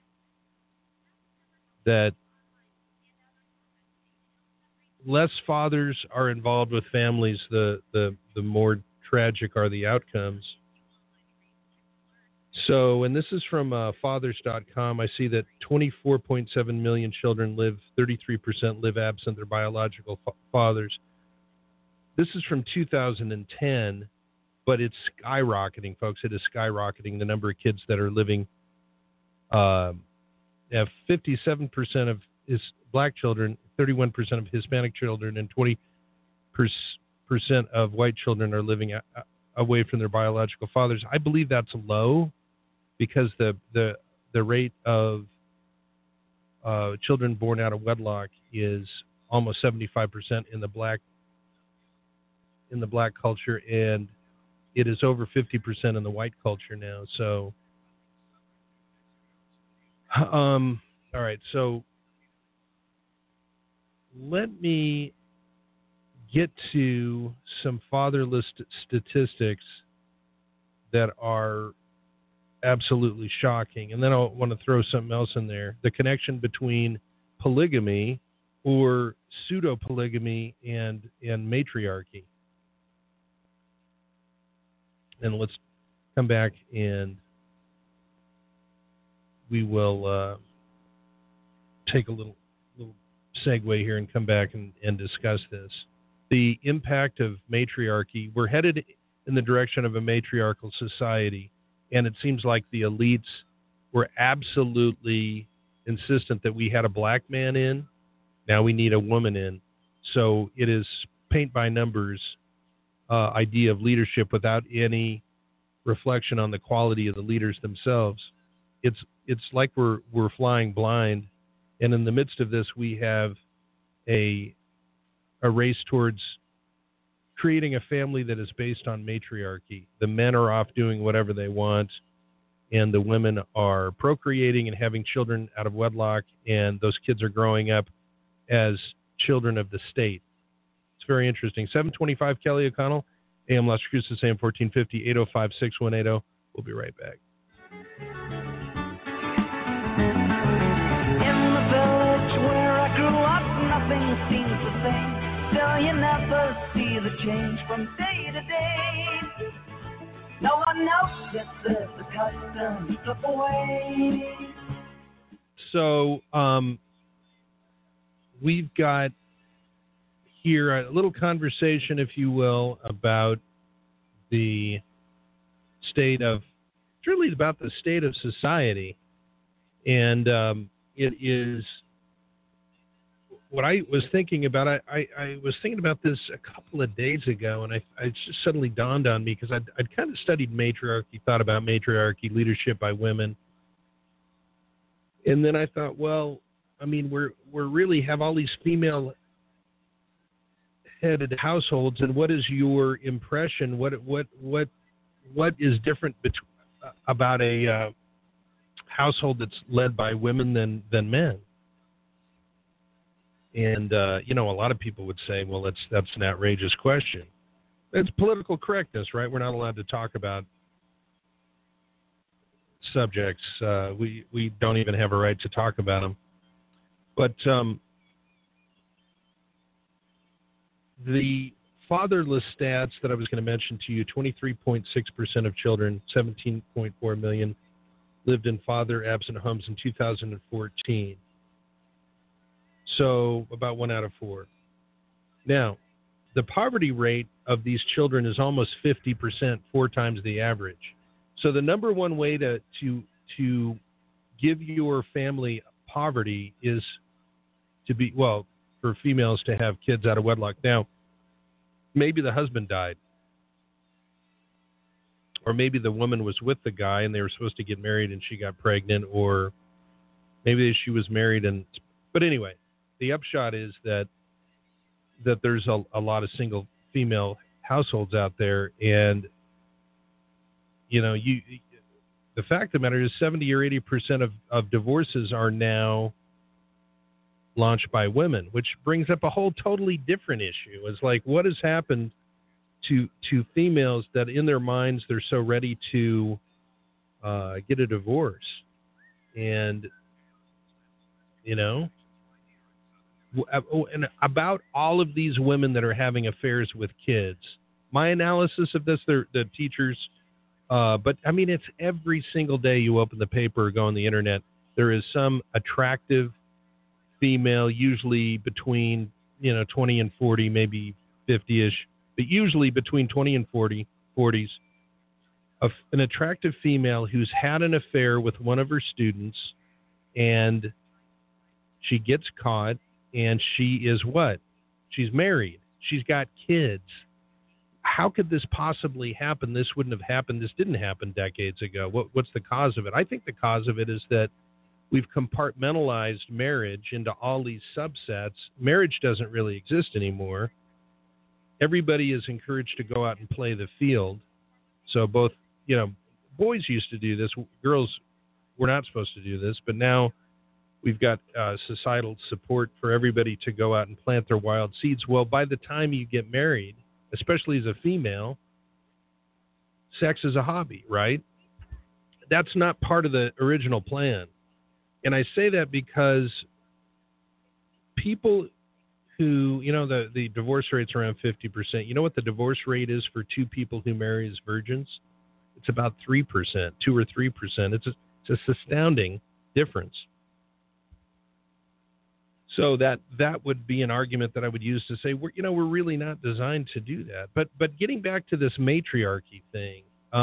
A: that less fathers are involved with families, the more tragic are the outcomes. So, and this is from fathers.com. I see that 24.7 million children live, 33% live absent their biological fathers. This is from 2010, but it's skyrocketing, folks. It is skyrocketing, the number of kids that are living. 57% of black children, 31% of Hispanic children, and 20% of white children are living away from their biological fathers. I believe that's low, because the rate of children born out of wedlock is almost 75% in the black culture, and it is over 50% in the white culture now. So, all right. So let me get to some fatherless statistics that are absolutely shocking. And then I want to throw something else in there. The connection between polygamy or pseudo-polygamy and matriarchy. And let's come back and we will take a little segue here and come back and discuss this. The impact of matriarchy. We're headed in the direction of a matriarchal society, and it seems like the elites were absolutely insistent that we had a black man in. Now we need a woman in. So it is paint by numbers idea of leadership without any reflection on the quality of the leaders themselves. It's like we're flying blind, and in the midst of this, we have a race towards creating a family that is based on matriarchy. The men are off doing whatever they want, and the women are procreating and having children out of wedlock, and those kids are growing up as children of the state. It's very interesting. 725 Kelly O'Connell, AM Las Cruces, AM 1450, 805-6180. We'll be right back.
G: In the village where I grew up, nothing seems the same. Still, you never see the change from day to day. No one notices the custom slip away.
A: So, we've got here a little conversation, if you will, about the state of, it's really about the state of society. And it is what I was thinking about. I was thinking about this a couple of days ago, and it just suddenly dawned on me, because I'd kind of studied matriarchy, thought about matriarchy, leadership by women. And then I thought, well, I mean, we're really have all these female headed households, and what is your impression? What is different about a household that's led by women than men? And a lot of people would say, well, that's an outrageous question. It's political correctness, right? We're not allowed to talk about subjects. We don't even have a right to talk about them. But the fatherless stats that I was going to mention to you, 23.6% of children, 17.4 million, lived in father-absent homes in 2014. So about 1 out of 4. Now, the poverty rate of these children is almost 50%, 4 times the average. So the number one way to give your family poverty is to be, well, for females to have kids out of wedlock. Now, maybe the husband died. Or maybe the woman was with the guy and they were supposed to get married and she got pregnant. Or maybe she was married and... But anyway, the upshot is that there's a lot of single female households out there. And, the fact of the matter is 70 or 80% of divorces are now launched by women, which brings up a whole totally different issue. It's like, what has happened to females that in their minds they're so ready to get a divorce? And, and about all of these women that are having affairs with kids, my analysis of this, the teachers, but I mean, it's every single day you open the paper or go on the internet, there is some attractive female, usually between 20 and 40, maybe 50-ish, but usually between 20 and 40s, an attractive female who's had an affair with one of her students, and she gets caught, and she is what? She's married. She's got kids. How could this possibly happen? This wouldn't have happened. This didn't happen decades ago. What's the cause of it? I think the cause of it is that we've compartmentalized marriage into all these subsets. Marriage doesn't really exist anymore. Everybody is encouraged to go out and play the field. So both, boys used to do this. Girls were not supposed to do this, but now we've got societal support for everybody to go out and plant their wild seeds. Well, by the time you get married, especially as a female, sex is a hobby, right? That's not part of the original plan. And I say that because people who, the divorce rate's around 50%. You know what the divorce rate is for two people who marry as virgins? It's about 3%, 2 or 3%. It's an astounding difference. So that would be an argument that I would use to say, we're really not designed to do that. But getting back to this matriarchy thing,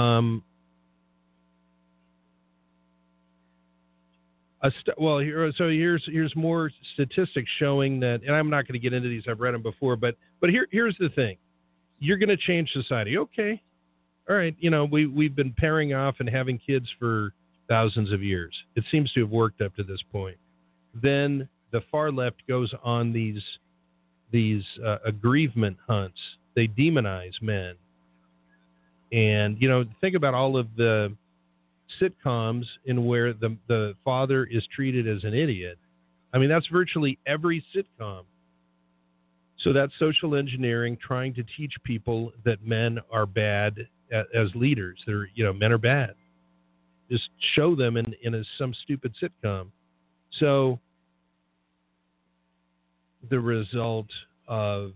A: here's more statistics showing that, and I'm not going to get into these. I've read them before, but here's the thing: you're going to change society. Okay, all right. We've been pairing off and having kids for thousands of years. It seems to have worked up to this point. Then the far left goes on these aggrievement hunts. They demonize men. And, think about all of the sitcoms in where the father is treated as an idiot. I mean, that's virtually every sitcom. So that's social engineering, trying to teach people that men are bad as leaders. Men are bad. Just show them in some stupid sitcom. So the result of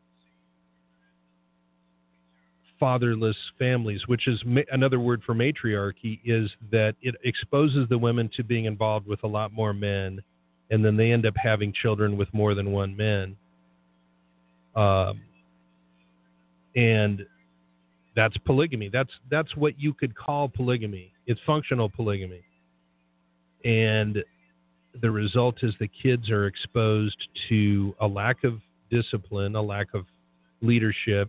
A: fatherless families, which is another word for matriarchy, is that it exposes the women to being involved with a lot more men, and then they end up having children with more than one man. And that's polygamy. That's what you could call polygamy. It's functional polygamy. And the result is the kids are exposed to a lack of discipline, a lack of leadership.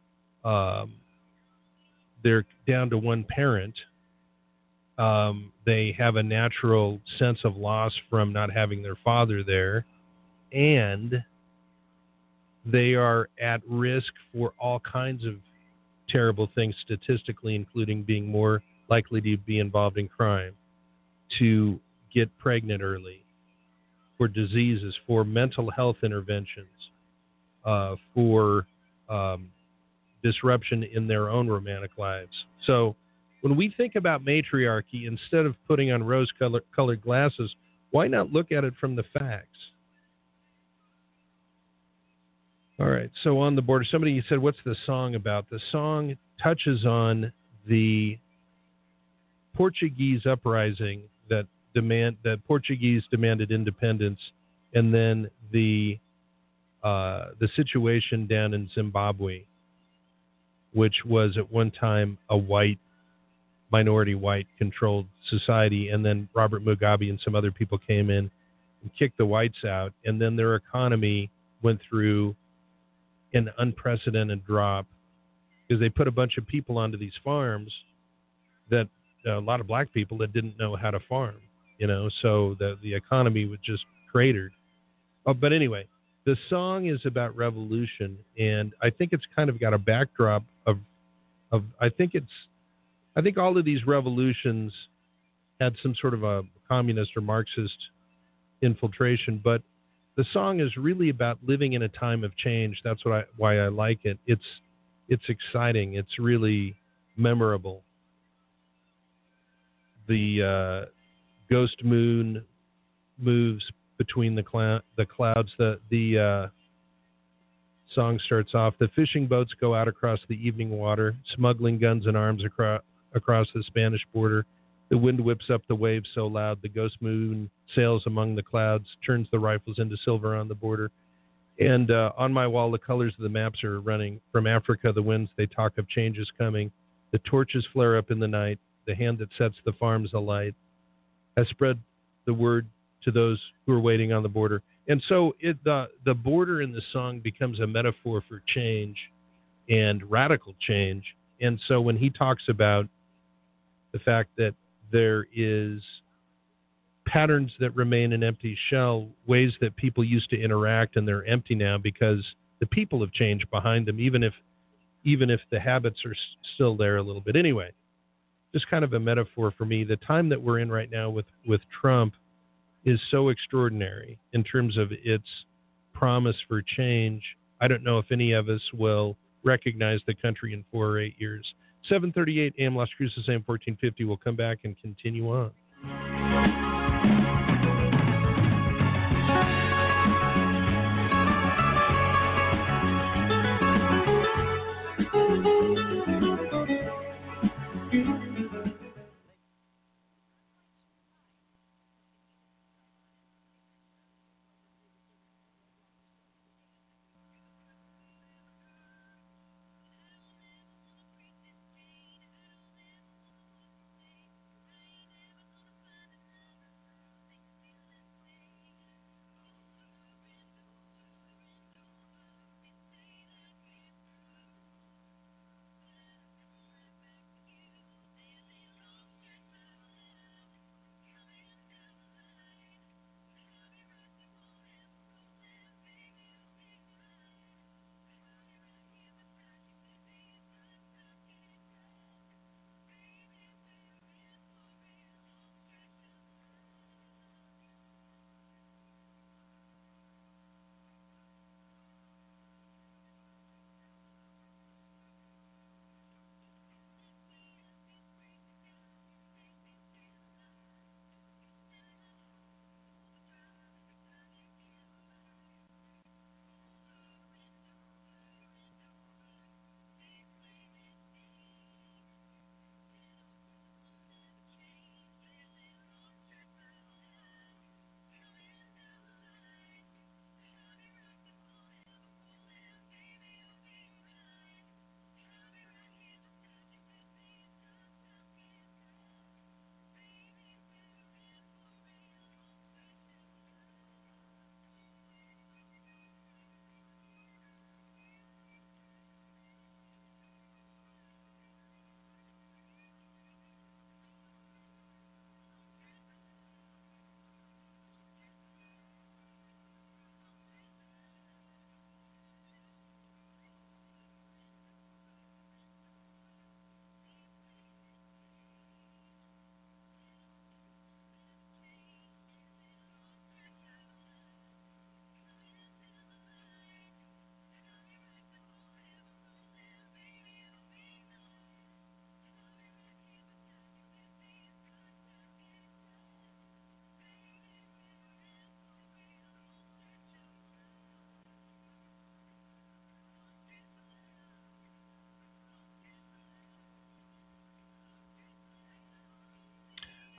A: They're down to one parent. They have a natural sense of loss from not having their father there. And They are at risk for all kinds of terrible things statistically, including being more likely to be involved in crime, to get pregnant early, for diseases, for mental health interventions, for disruption in their own romantic lives. So when we think about matriarchy, instead of putting on rose-colored glasses, why not look at it from the facts? All right, so on the border, somebody said, what's the song about? The song touches on the Portuguese uprising that Portuguese demanded independence, and then the situation down in Zimbabwe, which was at one time a minority white controlled society, and then Robert Mugabe and some other people came in and kicked the whites out, and then their economy went through an unprecedented drop because they put a bunch of people onto these farms that a lot of black people that didn't know how to farm, so the economy was just cratered. But anyway, the song is about revolution, and I think it's kind of got a backdrop of I think all of these revolutions had some sort of a communist or Marxist infiltration, but the song is really about living in a time of change. That's why I like it. It's exciting. It's really memorable. The ghost moon moves between the clouds. The song starts off, the fishing boats go out across the evening water, smuggling guns and arms across the Spanish border. The wind whips up the waves so loud, the ghost moon sails among the clouds, turns the rifles into silver on the border. And on my wall, the colors of the maps are running. From Africa, the winds, they talk of changes coming. The torches flare up in the night. The hand that sets the farms alight has spread the word to those who are waiting on the border. And so the border in the song becomes a metaphor for change and radical change. And so when he talks about the fact that there is patterns that remain an empty shell, ways that people used to interact, and they're empty now because the people have changed behind them, even if the habits are still there a little bit. Anyway, just kind of a metaphor for me. The time that we're in right now with Trump is so extraordinary in terms of its promise for change. I don't know if any of us will recognize the country in 4 or 8 years. 7:38 a.m. Las Cruces, AM 1450. We'll come back and continue on.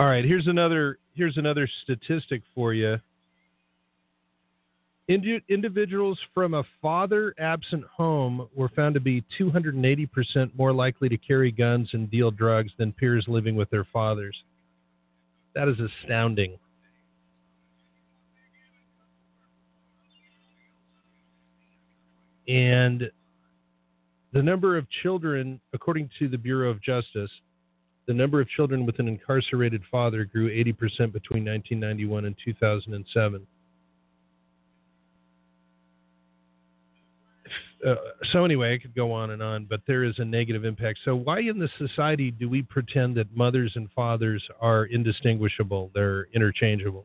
A: All right, here's another statistic for you. Individuals from a father-absent home were found to be 280% more likely to carry guns and deal drugs than peers living with their fathers. That is astounding. And the number of children, according to the Bureau of Justice, the number of children with an incarcerated father grew 80% between 1991 and 2007. So anyway, I could go on, but there is a negative impact. So why in this society do we pretend that mothers and fathers are indistinguishable? They're interchangeable.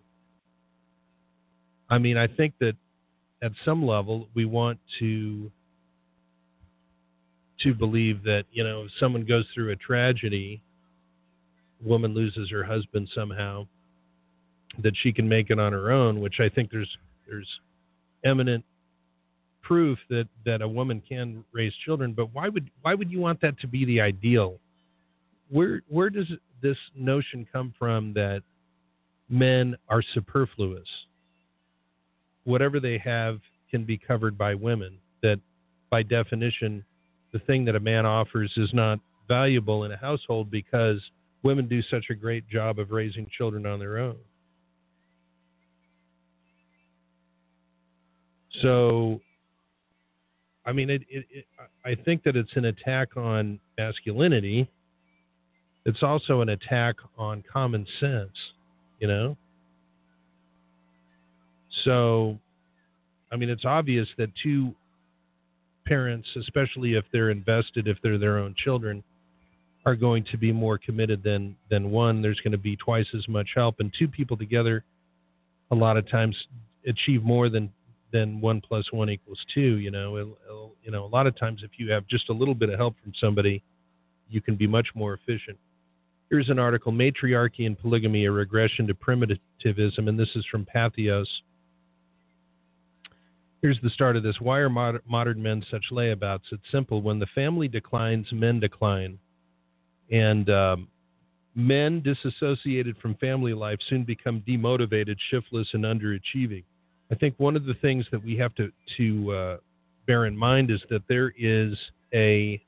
A: I mean, I think that at some level we want to believe that, you know, if someone goes through a tragedy, a woman loses her husband somehow, that she can make it on her own, which I think there's eminent proof that a woman can raise children. But why would you want that to be the ideal? Where does this notion come from that men are superfluous? Whatever they have can be covered by women, that by definition the thing that a man offers is not valuable in a household because women do such a great job of raising children on their own. So I mean, I think that it's an attack on masculinity. It's also an attack on common sense, you know? So, I mean, it's obvious that two parents, especially if they're invested, if they're their own children, are going to be more committed than one. There's going to be twice as much help. And two people together a lot of times achieve more than 1 + 1 = 2, you know. A lot of times if you have just a little bit of help from somebody, you can be much more efficient. Here's an article, Matriarchy and Polygamy, a Regression to Primitivism, and this is from Patheos. Here's the start of this. Why are modern men such layabouts? It's simple. When the family declines, men decline. And men disassociated from family life soon become demotivated, shiftless, and underachieving. I think one of the things that we have to bear in mind is that there is an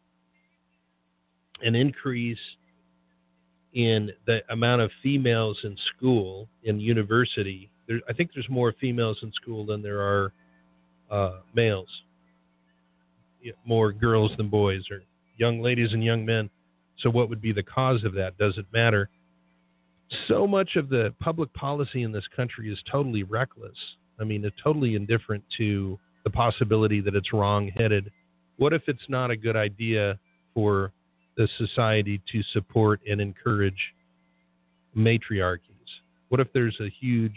A: increase in the amount of females in school, in university. I think there's more females in school than there are males. More girls than boys, or young ladies and young men. So what would be the cause of that? Does it matter? So much of the public policy in this country is totally reckless. I mean, it's totally indifferent to the possibility that it's wrong-headed. What if it's not a good idea for the society to support and encourage matriarchies? What if there's a huge,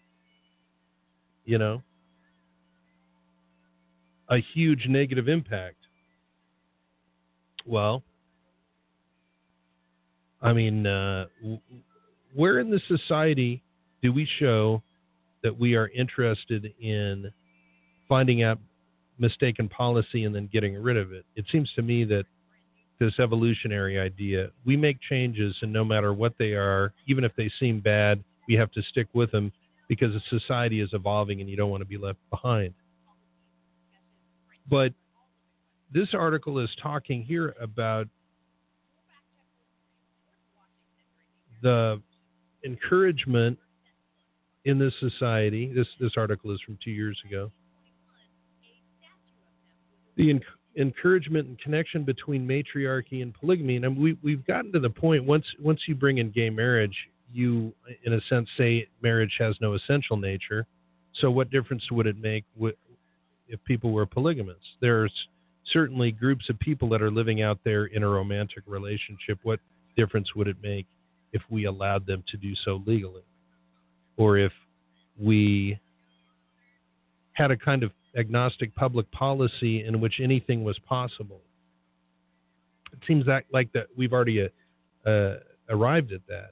A: a huge negative impact? Well, I mean, where in the society do we show that we are interested in finding out mistaken policy and then getting rid of it? It seems to me that this evolutionary idea, we make changes, and no matter what they are, even if they seem bad, we have to stick with them because the society is evolving and you don't want to be left behind. But this article is talking here about the encouragement in this society. This article is from 2 years ago. The encouragement and connection between matriarchy and polygamy. And we've gotten to the point, once you bring in gay marriage, you, in a sense, say marriage has no essential nature. So what difference would it make if people were polygamous? There's certainly groups of people that are living out there in a romantic relationship. What difference would it make if we allowed them to do so legally? Or if we had a kind of agnostic public policy in which anything was possible? It seems like that we've already arrived at that.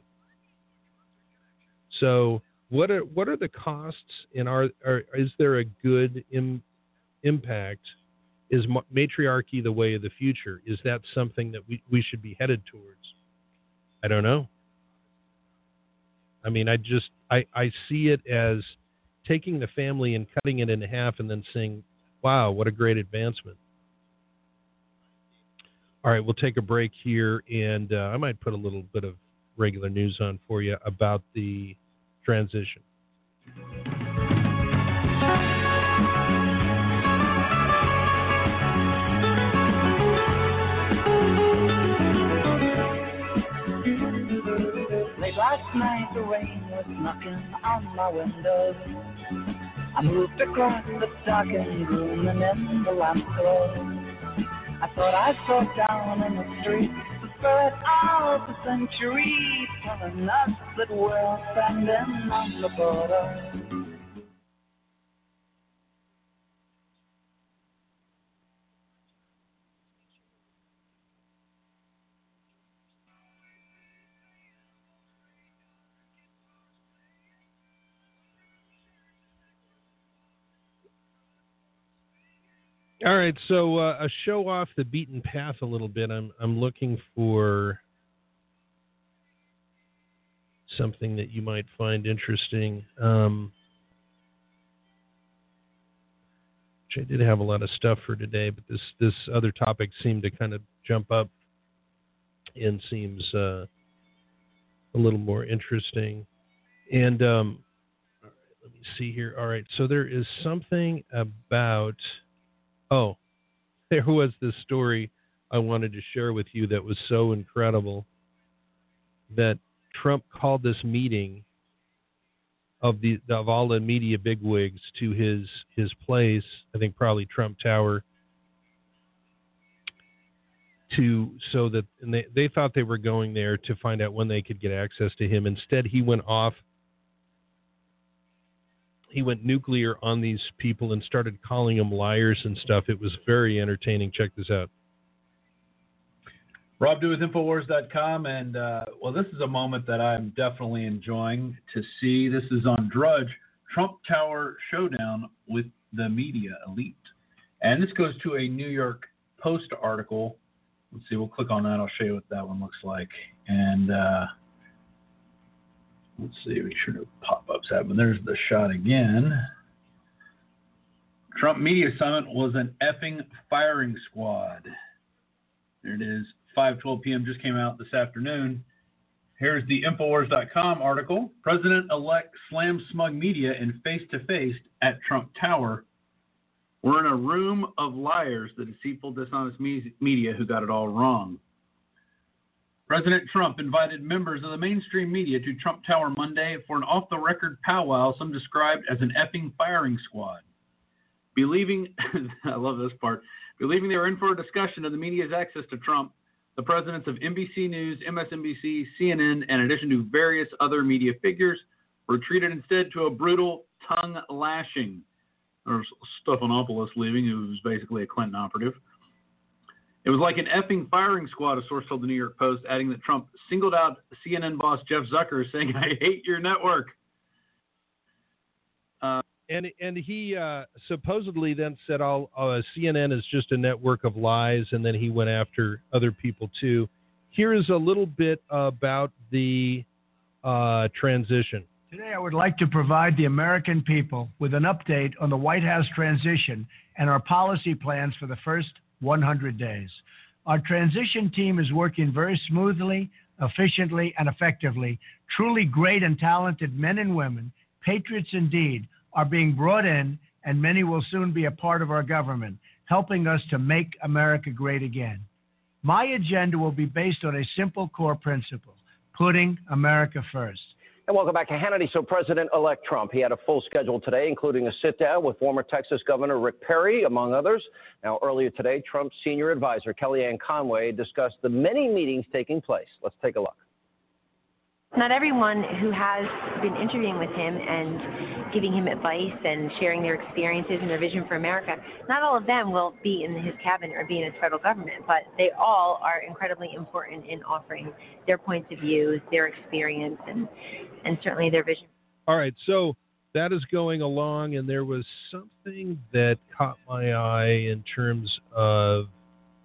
A: So what are the costs, and is there a good impact? Is matriarchy the way of the future? Is that something that we should be headed towards? I don't know. I mean, I see it as taking the family and cutting it in half and then saying, wow, what a great advancement. All right, we'll take a break here, and I might put a little bit of regular news on for you about the transition.
G: Late last night the rain was knocking on my window. I moved across the darkened room and in the lamp glow I thought I saw down in the street the spirit of the century telling us that we're standing on the border.
A: All right, so a show off the beaten path a little bit. I'm looking for something that you might find interesting. Which I did have a lot of stuff for today, but this other topic seemed to kind of jump up and seems a little more interesting. And all right, let me see here. All right, so there is something about. Oh, there was this story I wanted to share with you that was so incredible that Trump called this meeting of all the media bigwigs to his place, I think probably Trump Tower, so that and they thought they were going there to find out when they could get access to him. Instead, he went nuclear on these people and started calling them liars and stuff. It was very entertaining. Check this out.
H: Rob Dew with Infowars.com. And, well, this is a moment that I'm definitely enjoying to see. This is on Drudge, Trump Tower showdown with the media elite. And this goes to a New York Post article. Let's see, we'll click on that. I'll show you what that one looks like. And, let's see, make sure no pop-ups happen. There's the shot again. Trump Media Summit was an effing firing squad. There it is. 5:12 p.m. just came out this afternoon. Here's the Infowars.com article. President-elect slams smug media in face-to-face at Trump Tower. We're in a room of liars, the deceitful, dishonest media who got it all wrong. President Trump invited members of the mainstream media to Trump Tower Monday for an off-the-record powwow some described as an effing firing squad. Believing, I love this part, believing they were in for a discussion of the media's access to Trump, the presidents of NBC News, MSNBC, CNN, and in addition to various other media figures, were treated instead to a brutal tongue lashing. There's Stephanopoulos leaving, who was basically a Clinton operative. It was like an effing firing squad, a source told the New York Post, adding that Trump singled out CNN boss Jeff Zucker, saying, "I hate your network."
A: And he supposedly then said all CNN is just a network of lies, and then he went after other people too. Here is a little bit about the transition.
I: Today I would like to provide the American people with an update on the White House transition and our policy plans for the first 100 days. Our transition team is working very smoothly, efficiently, and effectively. Truly great and talented men and women, patriots indeed, are being brought in, and many will soon be a part of our government, helping us to make America great again. My agenda will be based on a simple core principle: putting America first.
J: And welcome back to Hannity. So President-elect Trump, he had a full schedule today, including a sit-down with former Texas Governor Rick Perry, among others. Now, earlier today, Trump's senior advisor, Kellyanne Conway, discussed the many meetings taking place. Let's take a look.
K: Not everyone who has been interviewing with him and giving him advice and sharing their experiences and their vision for America, not all of them will be in his cabinet or be in his federal government, but they all are incredibly important in offering their points of view, their experience, and certainly their vision.
A: All right, so that is going along, and there was something that caught my eye in terms of,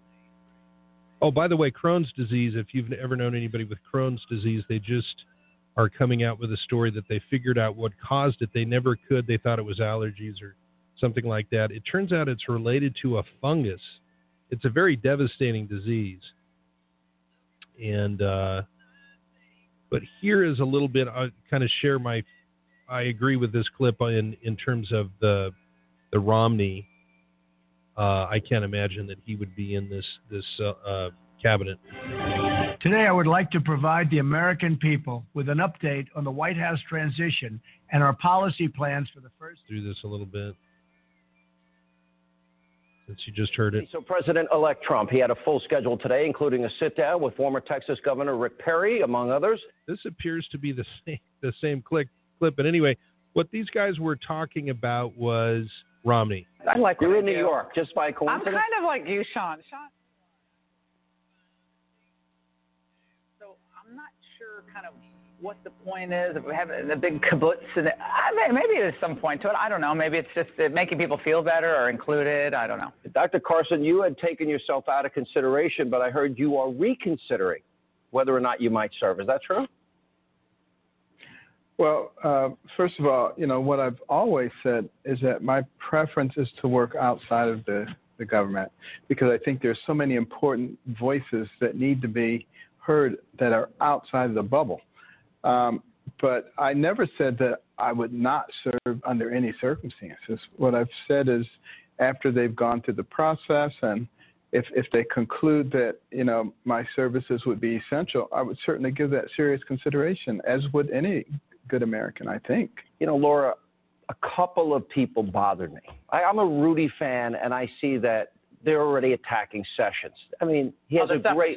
A: oh, by the way, Crohn's disease, if you've ever known anybody with Crohn's disease, they just are coming out with a story that they figured out what caused it. They never could. They thought it was allergies or something like that. It turns out it's related to a fungus. It's a very devastating disease. And but here is a little bit. I kind of share my. I agree with this clip in terms of the Romney. I can't imagine that he would be in this cabinet.
I: Today, I would like to provide the American people with an update on the White House transition and our policy plans for the first.
A: Do this a little bit. Since you just heard it.
J: So President-elect Trump, he had a full schedule today, including a sit-down with former Texas Governor Rick Perry, among others.
A: This appears to be the same clip. But anyway, what these guys were talking about was Romney.
J: I like you're in New York, just by coincidence.
L: I'm kind of like you, Sean. So I'm not sure kind of what the point is of having the big kibbutz. And maybe there's some point to it. I don't know. Maybe it's just making people feel better or included. I don't know.
J: Dr. Carson, you had taken yourself out of consideration, but I heard you are reconsidering whether or not you might serve. Is that true?
M: Well, first of all, what I've always said is that my preference is to work outside of the government, because I think there's so many important voices that need to be heard that are outside of the bubble. But I never said that I would not serve under any circumstances. What I've said is after they've gone through the process and if they conclude that, my services would be essential, I would certainly give that serious consideration, as would any good American, I think.
J: Laura, a couple of people bothered me. I'm a Rudy fan, and I see that they're already attacking Sessions. I mean, he has a great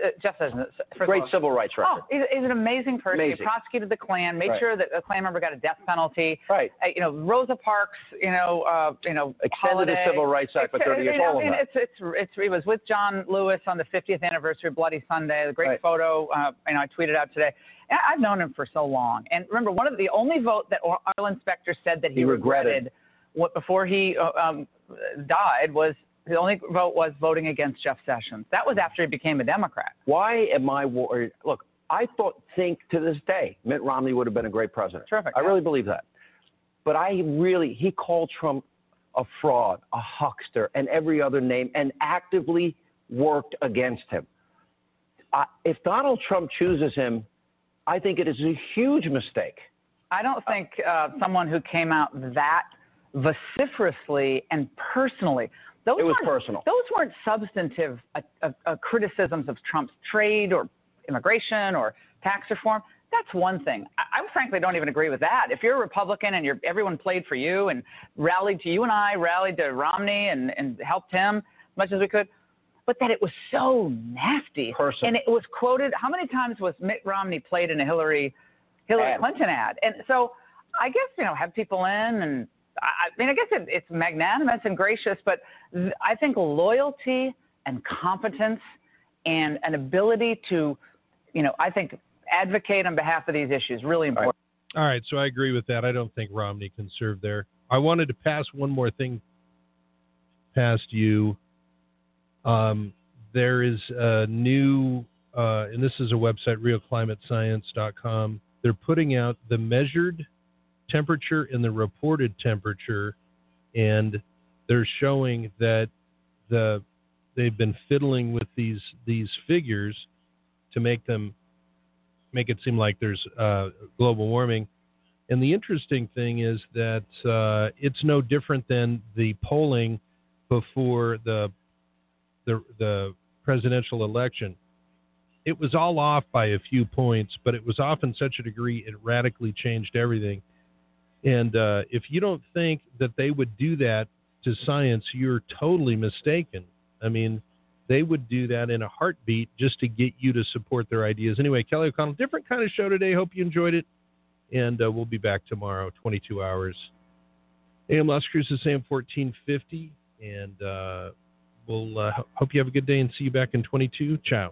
J: civil rights record.
L: He's an amazing person.
J: Amazing.
L: He prosecuted the Klan, made
J: Right.
L: sure that the Klan member got a death penalty.
J: Right.
L: Rosa Parks.
J: Extended
L: holiday.
J: the Civil Rights Act for 30 years. All of that.
L: It was with John Lewis on the 50th anniversary of Bloody Sunday. The great photo. I tweeted out today. And I've known him for so long. And remember, one of the only vote that Arlen Specter said that he regretted before he died was. The only vote was voting against Jeff Sessions. That was after he became a Democrat.
J: Why am I worried? Look, I think to this day, Mitt Romney would have been a great president.
L: Terrific.
J: I really believe that. But he called Trump a fraud, a huckster, and every other name, and actively worked against him. If Donald Trump chooses him, I think it is a huge mistake.
L: I don't think someone who came out that vociferously and personally.
J: It was personal.
L: Those weren't substantive criticisms of Trump's trade or immigration or tax reform. That's one thing. I frankly don't even agree with that. If you're a Republican and everyone played for you and rallied to Romney and helped him as much as we could, but that it was so nasty.
J: Personal.
L: And it was quoted. How many times was Mitt Romney played in a Hillary Clinton ad? And so I guess, have people in and I guess it's magnanimous and gracious, but I think loyalty and competence and an ability to, I think advocate on behalf of these issues really important.
A: All right, so I agree with that. I don't think Romney can serve there. I wanted to pass one more thing past you. There is a new, and this is a website, realclimatescience.com. They're putting out the measured temperature and the reported temperature, and they're showing that they've been fiddling with these figures to make it seem like there's global warming. And the interesting thing is that it's no different than the polling before the presidential election. It was all off by a few points, but it was off in such a degree it radically changed everything. And if you don't think that they would do that to science, you're totally mistaken. I mean, they would do that in a heartbeat just to get you to support their ideas. Anyway, Kelly O'Connell, different kind of show today. Hope you enjoyed it. And we'll be back tomorrow, 22 hours. AM Las Cruces, AM 1450. And we'll hope you have a good day and see you back in 22. Ciao.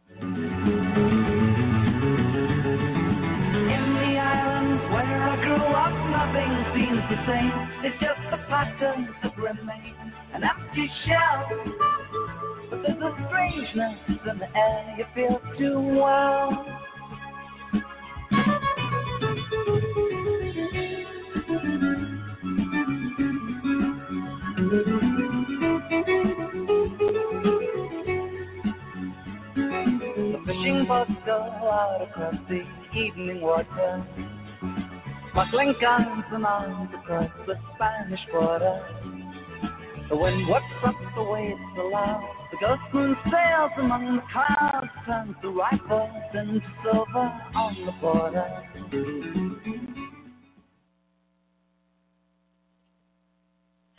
G: Seems the same, it's just the patterns that remain, an empty shell, but there's a strangeness in the air, you feel too well. boats go out across the evening water, smuggling guns and arms across the Spanish border. The wind whips up the waves aloud, the ghost moon sails among the clouds, turns the rifles into silver on the border.